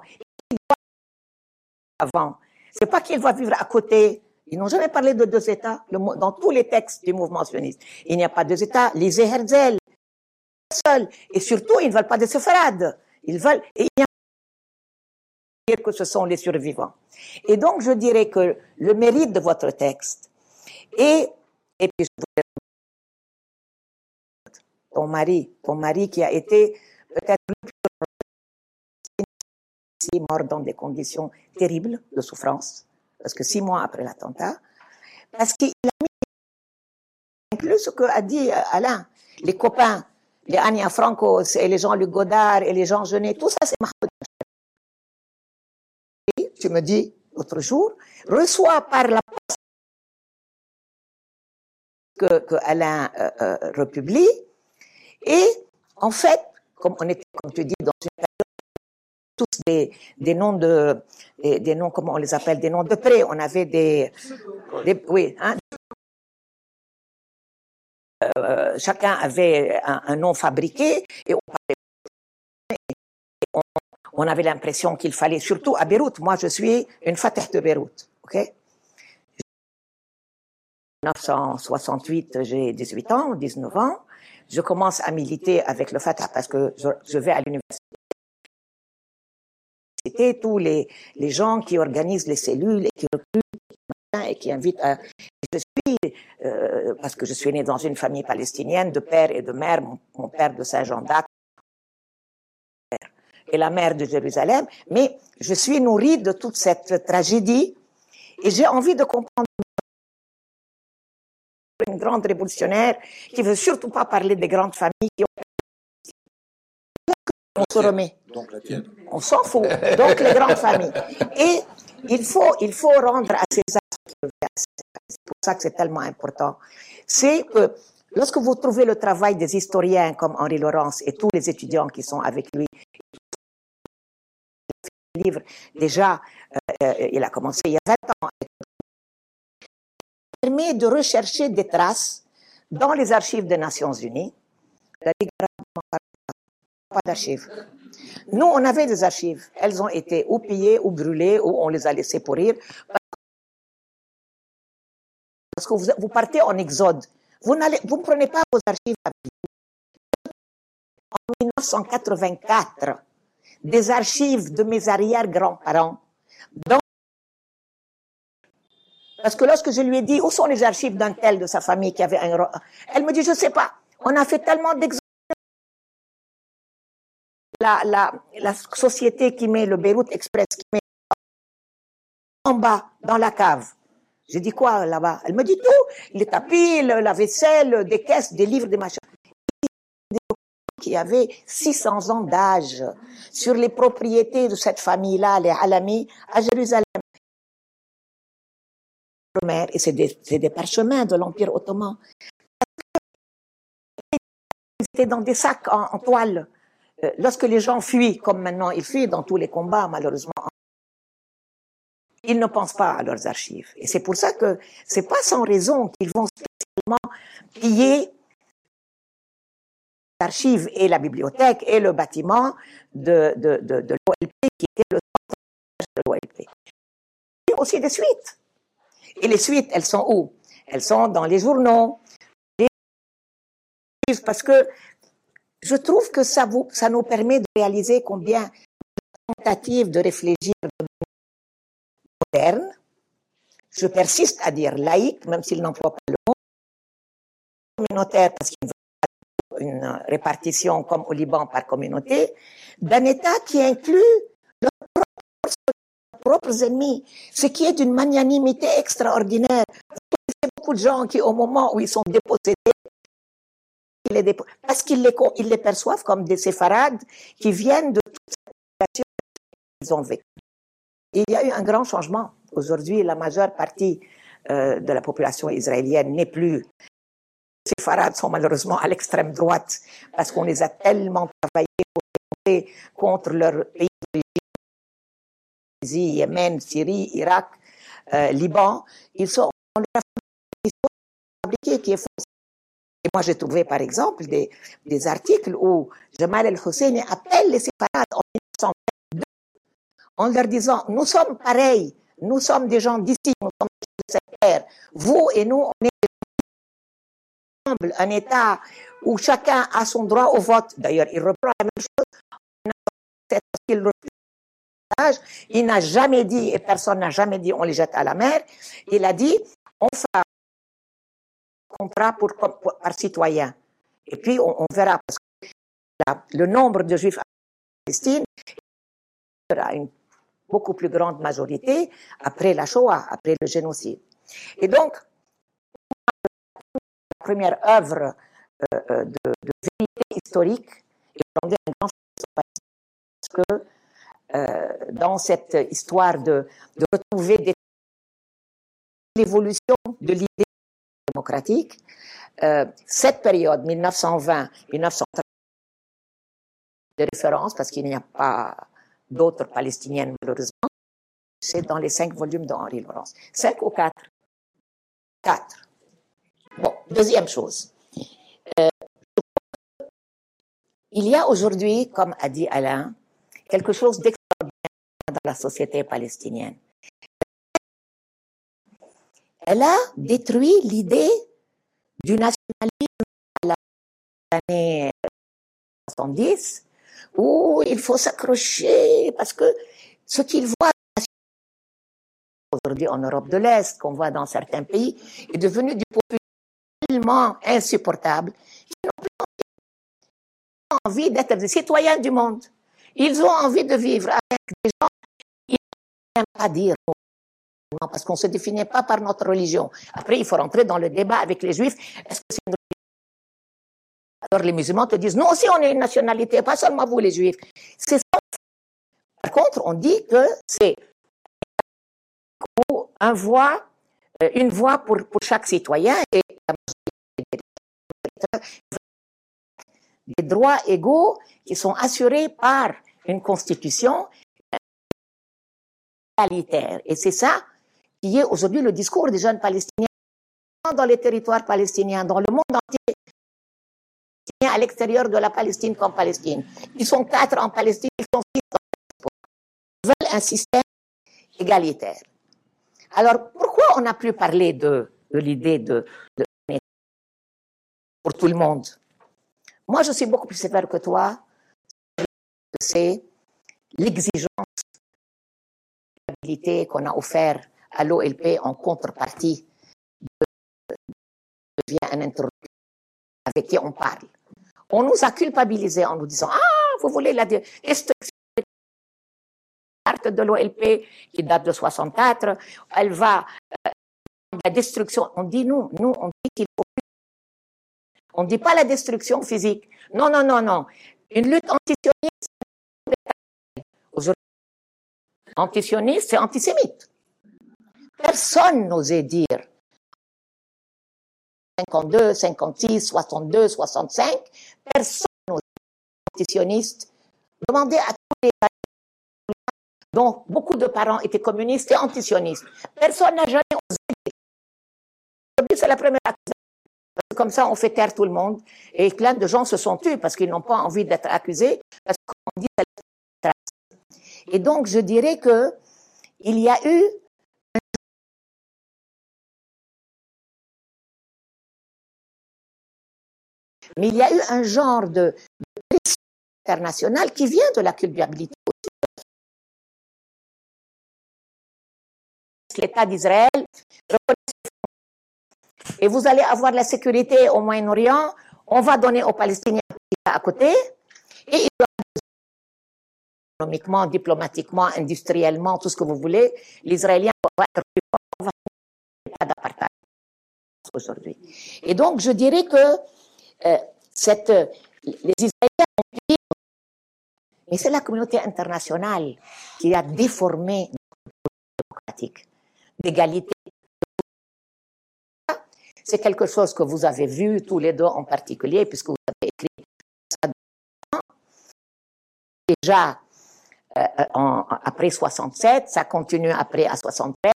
Avant, c'est pas qu'il va vivre à côté. Ils n'ont jamais parlé de deux États. Le, dans tous les textes du mouvement sioniste, il n'y a pas deux États. Lisez Herzl, seul. Et surtout, ils ne veulent pas de séfarades. Ils veulent, et il y a dire que ce sont les survivants. Et donc, je dirais que le mérite de votre texte, et, et puis, je voudrais, ton mari, ton mari qui a été peut-être le plus mort dans des conditions terribles de souffrance, parce que six mois après l'attentat, parce qu'il a mis inclus ce que a dit Alain, les copains, les Ania Franco et les Jean-Luc Godard et les Jean Genet, tout ça c'est Mahmoud. Tu me dis l'autre jour, reçoit par la poste que, que Alain euh, euh, republie, et en fait, comme on était, comme tu dis, dans une période tous des, des noms de, des, des noms, comment on les appelle, des noms de près. On avait des, des oui, hein, euh, chacun avait un, un nom fabriqué et on, on, on avait l'impression qu'il fallait, surtout à Beyrouth. Moi, je suis une Fatah de Beyrouth, ok? En mille neuf cent soixante-huit, j'ai dix-huit ans, dix-neuf ans. Je commence à militer avec le Fatah parce que je, je vais à l'université. C'était tous les, les gens qui organisent les cellules et qui recrutent et qui invitent à... Je suis, euh, parce que je suis née dans une famille palestinienne de père et de mère, mon, mon père de Saint-Jean d'Acre et la mère de Jérusalem, mais je suis nourrie de toute cette tragédie et j'ai envie de comprendre une grande révolutionnaire qui veut surtout pas parler des grandes familles qui ont... On se remet. Donc la tienne. On s'en fout. Donc les grandes familles. Et il faut, il faut rendre à César ce qu'il veut. C'est pour ça que c'est tellement important. C'est que lorsque vous trouvez le travail des historiens comme Henri Laurence et tous les étudiants qui sont avec lui, livre déjà, euh, il a commencé il y a vingt ans. Il permet de rechercher des traces dans les archives des Nations Unies. La Ligue arabe pas d'archives. Nous, on avait des archives. Elles ont été ou pillées, ou brûlées, ou on les a laissées pourrir. Parce que vous, vous partez en exode. Vous n'allez, vous ne prenez pas vos archives avec vous. En mille neuf cent quatre-vingt-quatre, des archives de mes arrière-grands-parents. Dans... Parce que lorsque je lui ai dit, où sont les archives d'un tel de sa famille qui avait un... Elle me dit, je ne sais pas. On a fait tellement d'exodes. La, la, la société qui met le Beyrouth Express, qui met en bas, dans la cave. J'ai dit quoi là-bas? Elle me dit tout. Les tapis, le, la vaisselle, des caisses, des livres, des machins. Qui avaient six cents ans d'âge sur les propriétés de cette famille-là, les Alami, à Jérusalem. Et c'est des, c'est des parchemins de l'Empire ottoman. Ils étaient dans des sacs en, en toile. Lorsque les gens fuient, comme maintenant ils fuient dans tous les combats, malheureusement, ils ne pensent pas à leurs archives. Et c'est pour ça que c'est pas sans raison qu'ils vont spécialement piller l'archive et la bibliothèque et le bâtiment de, de, de, de l'O L P, qui était le centre de l'O L P. Il y a aussi des suites. Et les suites, elles sont où? Elles sont dans les journaux, les... parce que je trouve que ça, vous, ça nous permet de réaliser combien la tentative de réfléchir de moderne, je persiste à dire laïque, même s'il n'emploie pas le mot, communautaire, parce qu'il veut une répartition comme au Liban par communauté, d'un État qui inclut leurs propres, leurs propres ennemis, ce qui est d'une magnanimité extraordinaire. Il y a beaucoup de gens qui, au moment où ils sont dépossédés, ils les dépo- parce qu'ils les, ils les perçoivent comme des séfarades qui viennent de toute cette situation qu'ils ont vécue. Il y a eu un grand changement. Aujourd'hui, la majeure partie euh, de la population israélienne n'est plus. Ces séfarades sont malheureusement à l'extrême droite parce qu'on les a tellement travaillés pour lutter contre leur pays d'origine, Yémen, Syrie, Irak, euh, Liban. Ils sont, on leur a fabriqué qui est fausse. Et moi, j'ai trouvé, par exemple, des, des articles où Jamal el-Husseini appelle les séfarades en mille neuf cent vingt-deux en leur disant, nous sommes pareils, nous sommes des gens d'ici, nous sommes des gens de cette terre. Vous et nous, on est un État où chacun a son droit au vote. D'ailleurs, il reprend la même chose. Il n'a jamais dit, et personne n'a jamais dit, on les jette à la mer. Il a dit, on fera un contrat pour, pour, par citoyen. Et puis, on, on verra, parce que la, le nombre de Juifs en Palestine sera une beaucoup plus grande majorité après la Shoah, après le génocide. Et donc, la première œuvre euh, de, de vérité historique, et aujourd'hui un grand parce que euh, dans cette histoire de, de retrouver des, l'évolution de l'idée démocratique, euh, cette période mille neuf cent vingt à mille neuf cent trente de référence, parce qu'il n'y a pas d'autres palestiniennes malheureusement, c'est dans les cinq volumes d'Henri Laurence. Cinq ou quatre? Quatre. Bon, deuxième chose. Euh, il y a aujourd'hui, comme a dit Alain, quelque chose d'extraordinaire dans la société palestinienne. Elle a détruit l'idée du nationalisme à l'année soixante-dix, où il faut s'accrocher, parce que ce qu'ils voient aujourd'hui en Europe de l'Est, qu'on voit dans certains pays, est devenu du populisme tellement insupportable qu'ils n'ont plus envie d'être des citoyens du monde. Ils ont envie de vivre avec des gens qui n'aiment pas dire non, parce qu'on ne se définit pas par notre religion. Après, il faut rentrer dans le débat avec les Juifs. Est-ce que c'est une religion? Alors, les musulmans te disent, nous aussi, on est une nationalité, pas seulement vous, les Juifs. C'est ça. Par contre, on dit que c'est un voix, une voix pour, pour chaque citoyen et des droits égaux qui sont assurés par une constitution égalitaire. Et c'est ça qui est aujourd'hui le discours des jeunes Palestiniens dans les territoires palestiniens, dans le monde entier, à l'extérieur de la Palestine comme Palestine. Ils sont quatre en Palestine, ils sont six en Palestine. Ils veulent un système égalitaire. Alors, pourquoi on n'a plus parlé de, de l'idée de, de pour tout le monde? Moi, je suis beaucoup plus sévère que toi. C'est l'exigence de stabilité qu'on a offert à l'O L P en contrepartie de, devient un interlocuteur avec qui on parle. On nous a culpabilisés en nous disant « Ah, vous voulez la destruction de l'O L P qui date de soixante-quatre, elle va euh, la destruction. » On dit nous, nous, on dit qu'il faut on ne dit pas la destruction physique. Non, non, non, non. Une lutte antisioniste, aujourd'hui, antisioniste, c'est antisémite. Personne n'osait dire cinquante-deux, cinquante-six, soixante-deux, soixante-cinq. Personne n'osait dire antisioniste. Demandez à tous les parents, dont beaucoup de parents étaient communistes et antisionistes. Personne n'a jamais osé dire. Aujourd'hui, c'est la première accusation. Comme ça, on fait taire tout le monde. Et plein de gens se sont tus parce qu'ils n'ont pas envie d'être accusés. Parce qu'on dit c'est la trace. Et donc, je dirais que il y a eu mais il y a eu un genre de, de pression internationale qui vient de la culpabilité aussi. L'État d'Israël, et vous allez avoir la sécurité au Moyen-Orient, on va donner aux Palestiniens un petit à côté, et ils doivent économiquement, diplomatiquement, industriellement, tout ce que vous voulez, les Israéliens vont être plus forts, on va faire pas d'apartheid aujourd'hui. Et donc, je dirais que euh, cette, les Israéliens ont pris, mais c'est la communauté internationale qui a déformé notre démocratique, d'égalité. C'est quelque chose que vous avez vu, tous les deux en particulier, puisque vous avez écrit ça déjà euh, en, après soixante-sept, ça continue après à soixante-treize,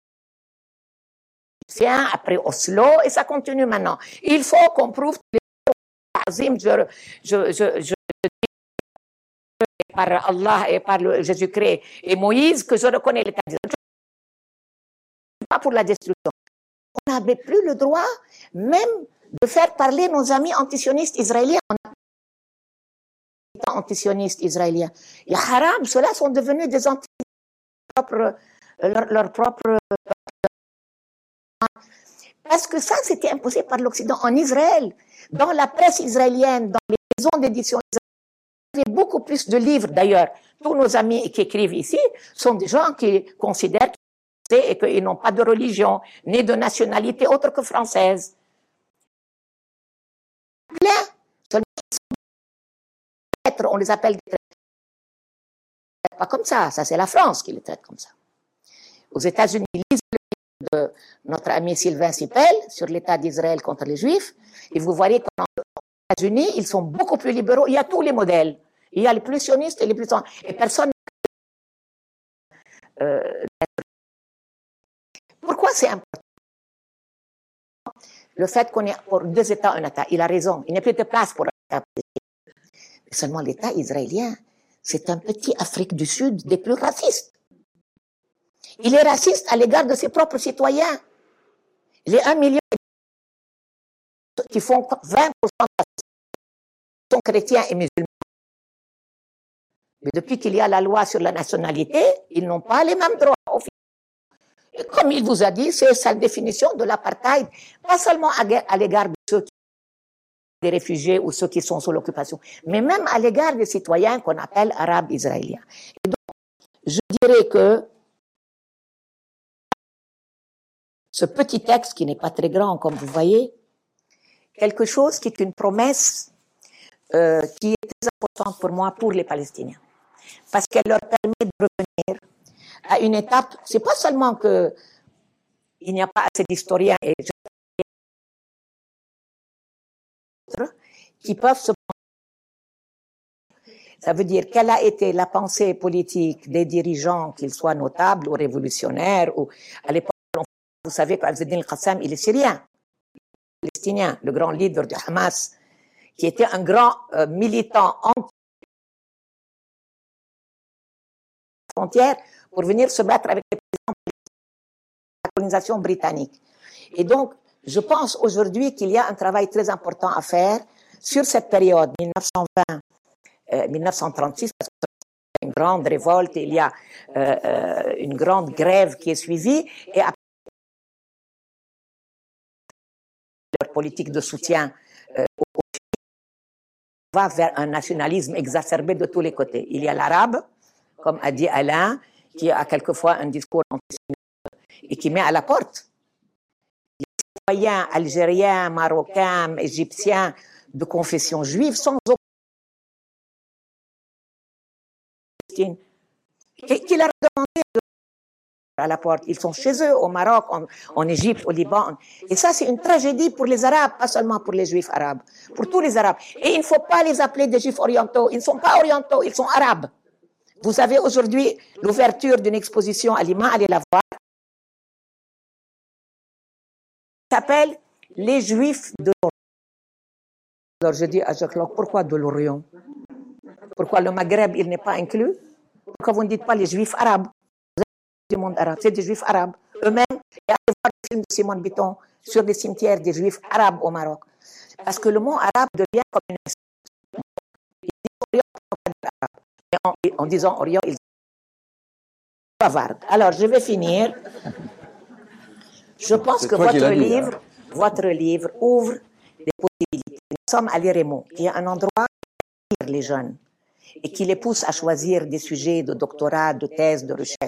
après Oslo, et ça continue maintenant. Il faut qu'on prouve tous les Azim, je, je, je, je dis par Allah et par Jésus-Christ et Moïse que je reconnais l'État d'Israël. Pas pour la destruction. On n'avait plus le droit même de faire parler nos amis antisionistes israéliens. On a antisionistes israéliens. Les Arabes, ceux-là sont devenus des antisionistes, leur, leur propre... Parce que ça, c'était imposé par l'Occident. En Israël, dans la presse israélienne, dans les maisons d'édition israéliennes, il y avait beaucoup plus de livres. D'ailleurs, tous nos amis qui écrivent ici sont des gens qui considèrent et qu'ils n'ont pas de religion, ni de nationalité autre que française. Plein. On les appelle des traîtres. Pas comme ça, ça c'est la France qui les traite comme ça. Aux États-Unis, lisez le livre de notre ami Sylvain Sipel sur l'État d'Israël contre les Juifs, et vous voyez qu'aux États-Unis, ils sont beaucoup plus libéraux. Il y a tous les modèles. Il y a les plus sionistes et les plus... Et personne... Euh, Pourquoi c'est important? Le fait qu'on ait pour deux États, un État, il a raison. Il n'y a plus de place pour un État. Mais seulement l'État israélien, c'est un petit Afrique du Sud des plus racistes. Il est raciste à l'égard de ses propres citoyens. Les un million qui font vingt pour cent sont chrétiens et musulmans. Mais depuis qu'il y a la loi sur la nationalité, ils n'ont pas les mêmes droits. Et comme il vous a dit, c'est sa définition de l'apartheid, pas seulement à l'égard de ceux qui sont des réfugiés ou ceux qui sont sous l'occupation, mais même à l'égard des citoyens qu'on appelle arabes israéliens. Et donc, je dirais que ce petit texte, qui n'est pas très grand, comme vous voyez, quelque chose qui est une promesse euh, qui est très importante pour moi, pour les Palestiniens, parce qu'elle leur permet de revenir à une étape. C'est pas seulement que il n'y a pas assez d'historiens et qui peuvent se... Ça veut dire quelle a été la pensée politique des dirigeants, qu'ils soient notables ou révolutionnaires, ou à l'époque, vous savez qu'Al-Zedin al-Qassam, il est syrien, palestinien, le grand leader du Hamas, qui était un grand euh, militant anti-frontière pour venir se battre avec les présidents de la colonisation britannique. Et donc, je pense aujourd'hui qu'il y a un travail très important à faire sur cette période mille neuf cent vingt euh, mille neuf cent trente-six, parce que c'est une grande révolte, il y a euh, euh, une grande grève qui est suivie, et après leur politique de soutien euh, au, au va vers un nationalisme exacerbé de tous les côtés. Il y a l'arabe, comme a dit Alain, qui a quelquefois un discours antisémite et qui met à la porte les citoyens algériens, marocains, égyptiens de confession juive sans aucun qui, qui leur a demandé de à la porte. Ils sont chez eux, au Maroc, en, en Égypte, au Liban. Et ça, c'est une tragédie pour les Arabes, pas seulement pour les Juifs arabes, pour tous les Arabes. Et il ne faut pas les appeler des Juifs orientaux. Ils ne sont pas orientaux, ils sont arabes. Vous avez aujourd'hui l'ouverture d'une exposition à Liman, allez la voir. Ça s'appelle Les Juifs de l'Orient. Alors je dis à Jacques Locke, pourquoi de l'Orient? Pourquoi le Maghreb, il n'est pas inclus? Pourquoi vous ne dites pas les Juifs arabes? Du monde arabe, c'est des Juifs arabes eux-mêmes. Et allez voir le film de Simone Bitton sur les cimetières des Juifs arabes au Maroc. Parce que le mot arabe devient comme une En, en disant Orient, ils sont bavards. Alors, je vais finir. Je pense que votre dit, livre, hein. votre livre ouvre des possibilités Nous sommes à l'Iremo, qui est un endroit où attire les jeunes et qui les pousse à choisir des sujets de doctorat, de thèse, de recherche.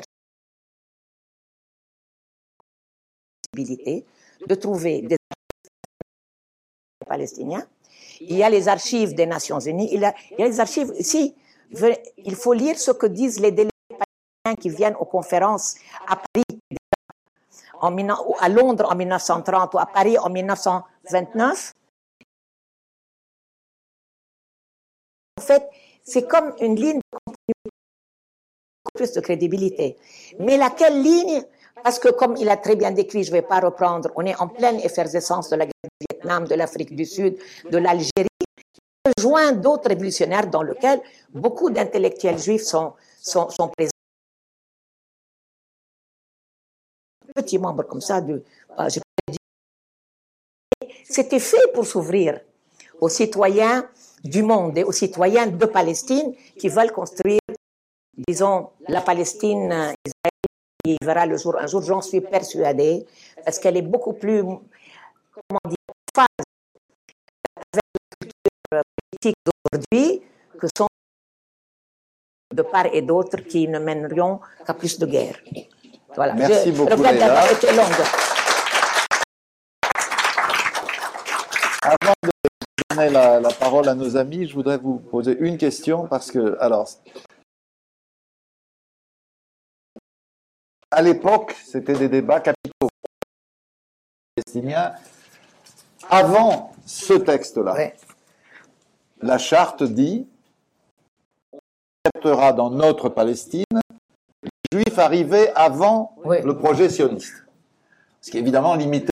De trouver des archives palestiniens. Il y a les archives des Nations Unies. Il y a, il y a les archives. Si, il faut lire ce que disent les délégués palestiniens qui viennent aux conférences à Paris, en, ou à Londres en mille neuf cent trente ou à Paris en mille neuf cent vingt-neuf. En fait, c'est comme une ligne de continuité, plus de crédibilité. Mais laquelle ligne? Parce que, comme il a très bien décrit, je ne vais pas reprendre, on est en pleine effervescence de la guerre du Vietnam, de l'Afrique du Sud, de l'Algérie, qui rejoint d'autres révolutionnaires dans lesquels beaucoup d'intellectuels juifs sont, sont, sont présents. Petit membre comme ça, de, euh, je peux dire, c'était fait pour s'ouvrir aux citoyens du monde et aux citoyens de Palestine qui veulent construire, disons, la Palestine israélienne. Il verra le jour un jour, j'en suis persuadée, parce qu'elle est beaucoup plus, comment dire, phase avec la culture politique d'aujourd'hui que sont de part et d'autre qui ne mèneront qu'à plus de guerre. Voilà. Merci Je beaucoup, regrette Léla. d'avoir été longue. Avant de donner la, la parole à nos amis, je voudrais vous poser une question parce que, alors, à l'époque, c'était des débats capitaux palestiniens. Avant ce texte-là, Oui. la charte dit on acceptera dans notre Palestine les juifs arrivés avant Oui. le projet sioniste. Ce qui est évidemment limité,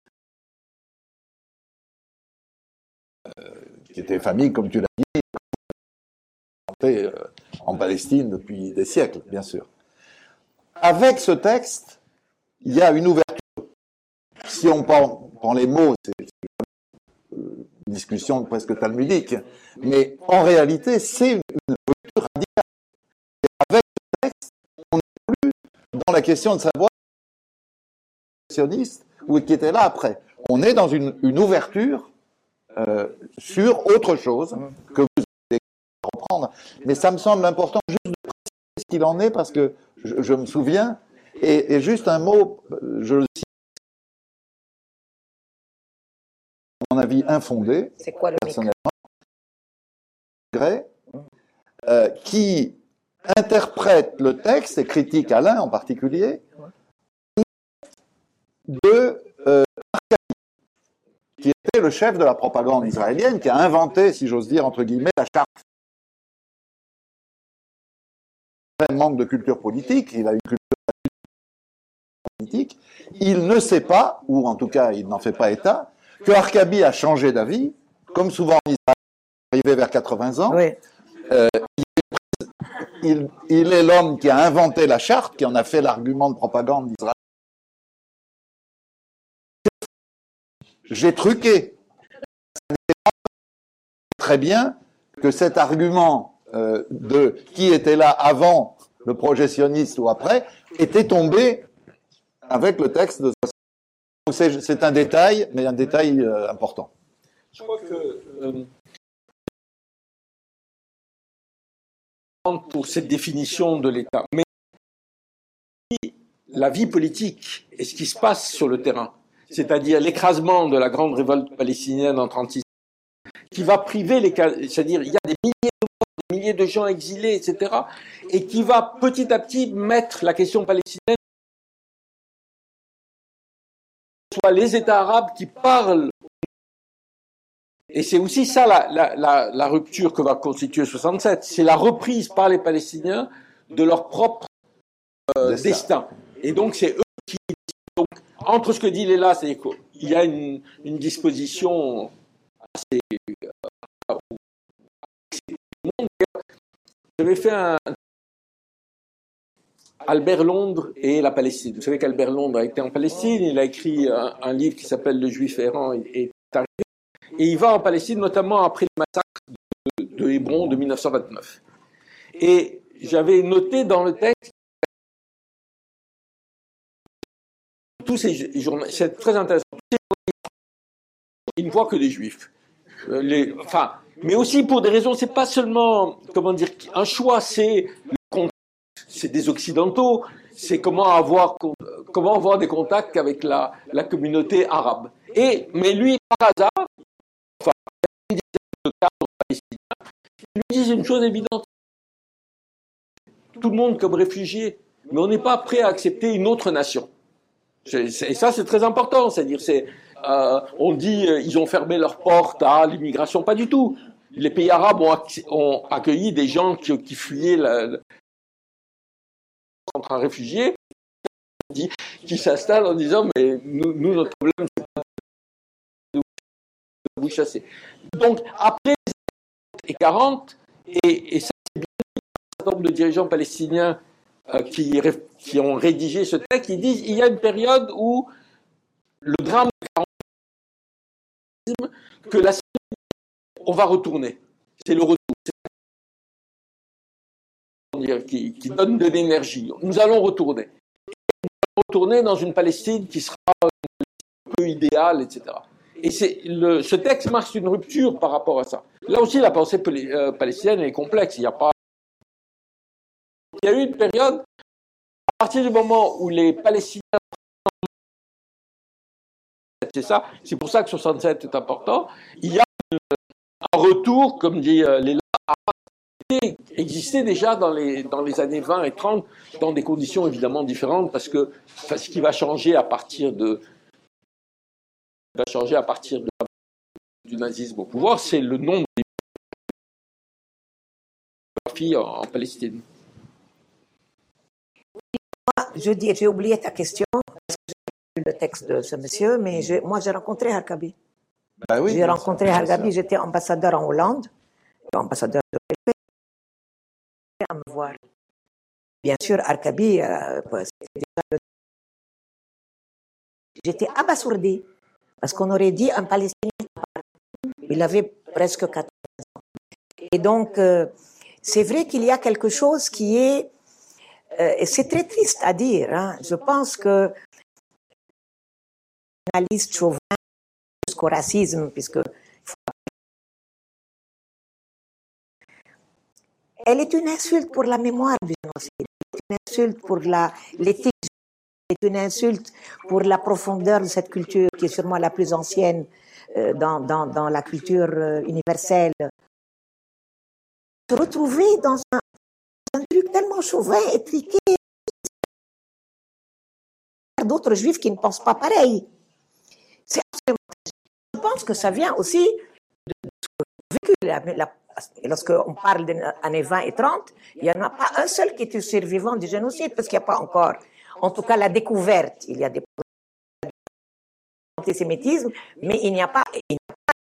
euh, qui étaient familles, comme tu l'as dit, euh, en Palestine depuis des siècles, bien sûr. Avec ce texte, il y a une ouverture. Si on prend, prend les mots, c'est une discussion presque talmudique, mais en réalité, c'est une, une rupture radicale. Et avec ce texte, on n'est plus dans la question de savoir sioniste ou qui était là après. On est dans une, une ouverture euh, sur autre chose que vous allez reprendre. Mais ça me semble important juste de préciser ce qu'il en est parce que je, je me souviens, et, et juste un mot, je le cite, à mon avis infondé, C'est quoi le personnellement, euh, qui interprète le texte et critique Alain en particulier de euh, Arkabi, qui était le chef de la propagande israélienne, qui a inventé, si j'ose dire, entre guillemets, la charte. Il manque de culture politique, il a une culture politique, il ne sait pas, ou en tout cas il n'en fait pas état, que Arkabi a changé d'avis, comme souvent en Israël, arrivé vers quatre-vingts ans. Oui. Euh, il, il est l'homme qui a inventé la charte, qui en a fait l'argument de propagande d'Israël. J'ai truqué. Très bien que cet argument euh, de qui était là avant le projet sioniste ou après était tombé avec le texte de c'est, c'est un détail, mais un détail euh, important. Je crois que euh, pour cette définition de l'État, mais la vie politique et ce qui se passe sur le terrain, c'est-à-dire l'écrasement de la grande révolte palestinienne en trente-six, qui va priver les, c'est-à-dire il y a des milliers de morts, des milliers de gens exilés, et cetera, et qui va petit à petit mettre la question palestinienne, soit les États arabes qui parlent. Et c'est aussi ça la, la, la, la rupture que va constituer soixante-sept, c'est la reprise par les Palestiniens de leur propre euh, destin. destin. Et donc c'est eux qui, donc entre ce que dit Léla, c'est qu'il y a une, une disposition assez euh, j'avais fait un Albert Londres et la Palestine. Vous savez qu'Albert Londres a été en Palestine, il a écrit un, un livre qui s'appelle Le Juif errant et est arrivé. Et il va en Palestine, notamment après le massacre de, de Hébron de mille neuf cent vingt-neuf. Et j'avais noté dans le texte tous ces journalistes, c'est très intéressant, tous ces journalistes, ils ne voient que des juifs. Euh, les, enfin, mais aussi pour des raisons, c'est pas seulement, comment dire, un choix, c'est le contact, c'est des Occidentaux, c'est comment avoir, comment avoir des contacts avec la, la communauté arabe. Et, mais lui, par hasard, enfin, il le cadre palestinien, il lui dit une chose évidente. Tout le monde comme réfugié, mais on n'est pas prêt à accepter une autre nation. Et ça, c'est très important. C'est-à-dire, c'est, euh, on dit, euh, ils ont fermé leurs portes à l'immigration, pas du tout. Les pays arabes ont, ont accueilli des gens qui, qui fuyaient la, la, contre un réfugié, qui, qui s'installent en disant, mais nous, nous notre problème, c'est pas de vous chasser. Donc, après les années quarante, et, et ça, c'est bien un certain nombre de dirigeants palestiniens euh, qui, qui ont rédigé ce texte, ils disent, il y a une période où le drame de quarante, que la on va retourner. C'est le retour. C'est qui, qui donne de l'énergie. Nous allons retourner. Nous allons retourner dans une Palestine qui sera un peu idéale, et cetera. Et c'est le, ce texte marque une rupture par rapport à ça. Là aussi, la pensée euh, palestinienne est complexe. Il y a pas. Il y a eu une période, à partir du moment où les Palestiniens. C'est ça. C'est pour ça que soixante-sept est important. Il y a un retour, comme dit euh, Léla, existait déjà dans les, dans les années vingt et trente, dans des conditions évidemment différentes, parce que enfin, ce qui va changer à partir de va changer à partir de, du nazisme au pouvoir, c'est le nombre de filles en, en Palestine. Je dis, j'ai oublié ta question, parce que j'ai lu le texte de ce monsieur, mais je, moi j'ai rencontré Harkabi. Bah oui, j'ai rencontré sûr, Harkabi, j'étais ambassadeur en Hollande, ambassadeur de paix, à me voir. Bien sûr, Harkabi, euh, j'étais abasourdi, parce qu'on aurait dit un Palestinien. Il avait presque quatorze ans. Et donc, euh, c'est vrai qu'il y a quelque chose qui est, euh, et c'est très triste à dire, hein, je pense que l'analyste chauvin jusqu'au racisme, puisque elle est une insulte pour la mémoire du génocide, elle est une insulte pour la, l'éthique, elle est une insulte pour la profondeur de cette culture qui est sûrement la plus ancienne euh, dans, dans, dans la culture euh, universelle. Se retrouver dans un, un truc tellement chauvin, étriqué, d'autres juifs qui ne pensent pas pareil. C'est absolument... Je pense que ça vient aussi de ce que j'ai vécu. La, la, lorsqu'on parle des années vingt et trente, il n'y en a pas un seul qui est survivant du génocide, parce qu'il n'y a pas encore, en tout cas, la découverte. Il y a des antisémitisme, mais il n'y a pas... Il n'y a pas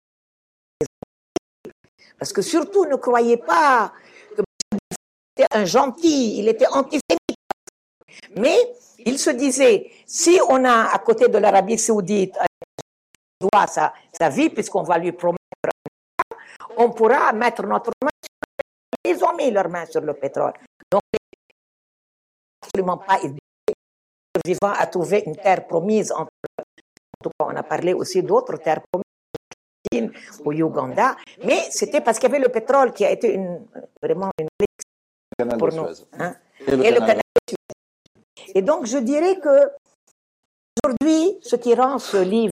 parce que surtout, ne croyez pas que c'était un gentil, il était antisémite. Mais il se disait, si on a à côté de l'Arabie Saoudite droit sa, sa vie, puisqu'on va lui promettre, on pourra mettre notre main sur le pétrole. Ils ont mis leur main sur le pétrole. Donc, absolument pas vivant à trouver une terre promise. Entre, on a parlé aussi d'autres terres promises au Ouganda, mais c'était parce qu'il y avait le pétrole qui a été une, vraiment une canal pour de nous. Suez. Hein? Et le Et le canal canal de Suez. Et donc, je dirais que aujourd'hui, ce qui rend ce livre,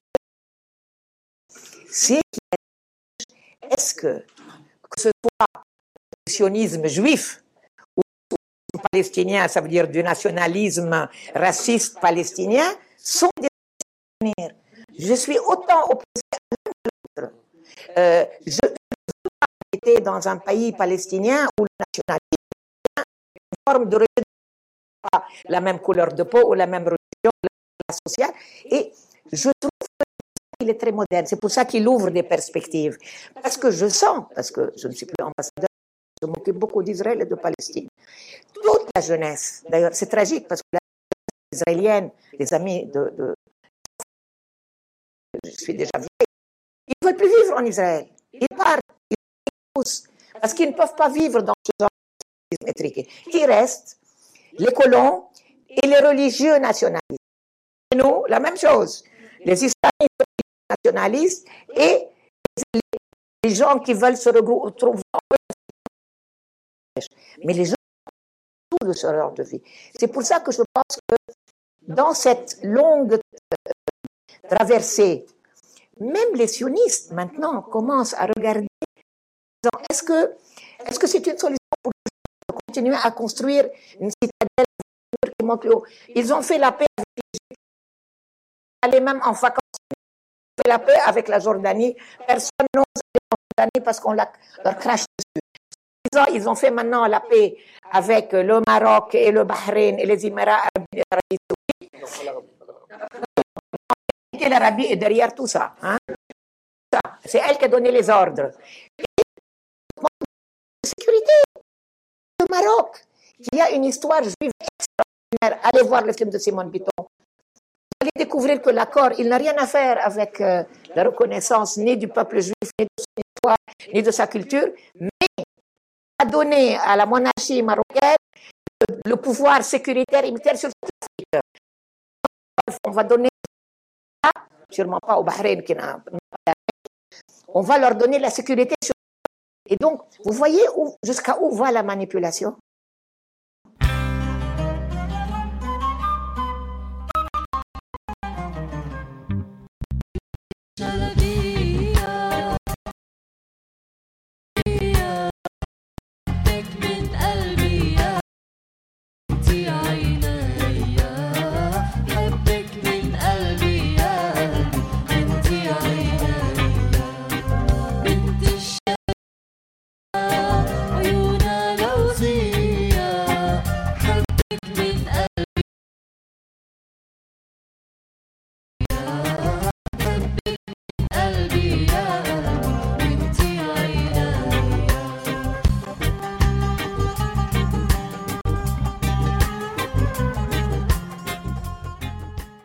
c'est est-ce que, que ce soit le sionisme juif ou palestinien, ça veut dire du nationalisme raciste palestinien, sont des souvenirs. Je suis autant opposé à l'un que à l'autre. Euh, je ne veux pas être dans un pays palestinien où le nationalisme est une forme de religion, pas la même couleur de peau ou la même religion, la sociale. Et je trouve qu'il est très moderne. C'est pour ça qu'il ouvre des perspectives. Parce que je sens, parce que je ne suis plus ambassadeur, je m'occupe beaucoup d'Israël et de Palestine. Toute la jeunesse, d'ailleurs, c'est tragique parce que la jeunesse israélienne, les amis de, de je suis déjà vieille, ils ne veulent plus vivre en Israël. Ils partent, ils poussent, parce qu'ils ne peuvent pas vivre dans ce genre de étriqué. Qui reste? Les colons et les religieux nationalistes. Et nous, la même chose. Les islamistes nationalistes et les gens qui veulent se retrouver, mais les gens ont tout de ce genre de vie. C'est pour ça que je pense que dans cette longue traversée, même les sionistes maintenant commencent à regarder, est-ce que est-ce que c'est une solution pour continuer à construire une citadelle qui monte plus haut? Ils ont fait la paix avec l'Égypte, aller même en vacances. Ils ont fait la paix avec la Jordanie. Personne n'ose aller en Jordanie parce qu'on leur crache dessus. Ils ont, ils ont fait maintenant la paix avec le Maroc et le Bahreïn et les Émirats arabes saoudites. Et l'Arabie est derrière tout ça. Hein? C'est elle qui a donné les ordres. Sécurité. Le Maroc, qui a une histoire juive extraordinaire. Allez voir le film de Simone Bitton. Vous allez découvrir que l'accord, il n'a rien à faire avec euh, la reconnaissance ni du peuple juif, ni de son histoire, ni de sa culture, mais a donné à la monarchie marocaine le, le pouvoir sécuritaire et militaire sur toute l'Afrique. On va donner, sûrement pas au Bahreïn, qui n'a pas, on va leur donner la sécurité sur. Et donc, vous voyez où, jusqu'à où va la manipulation?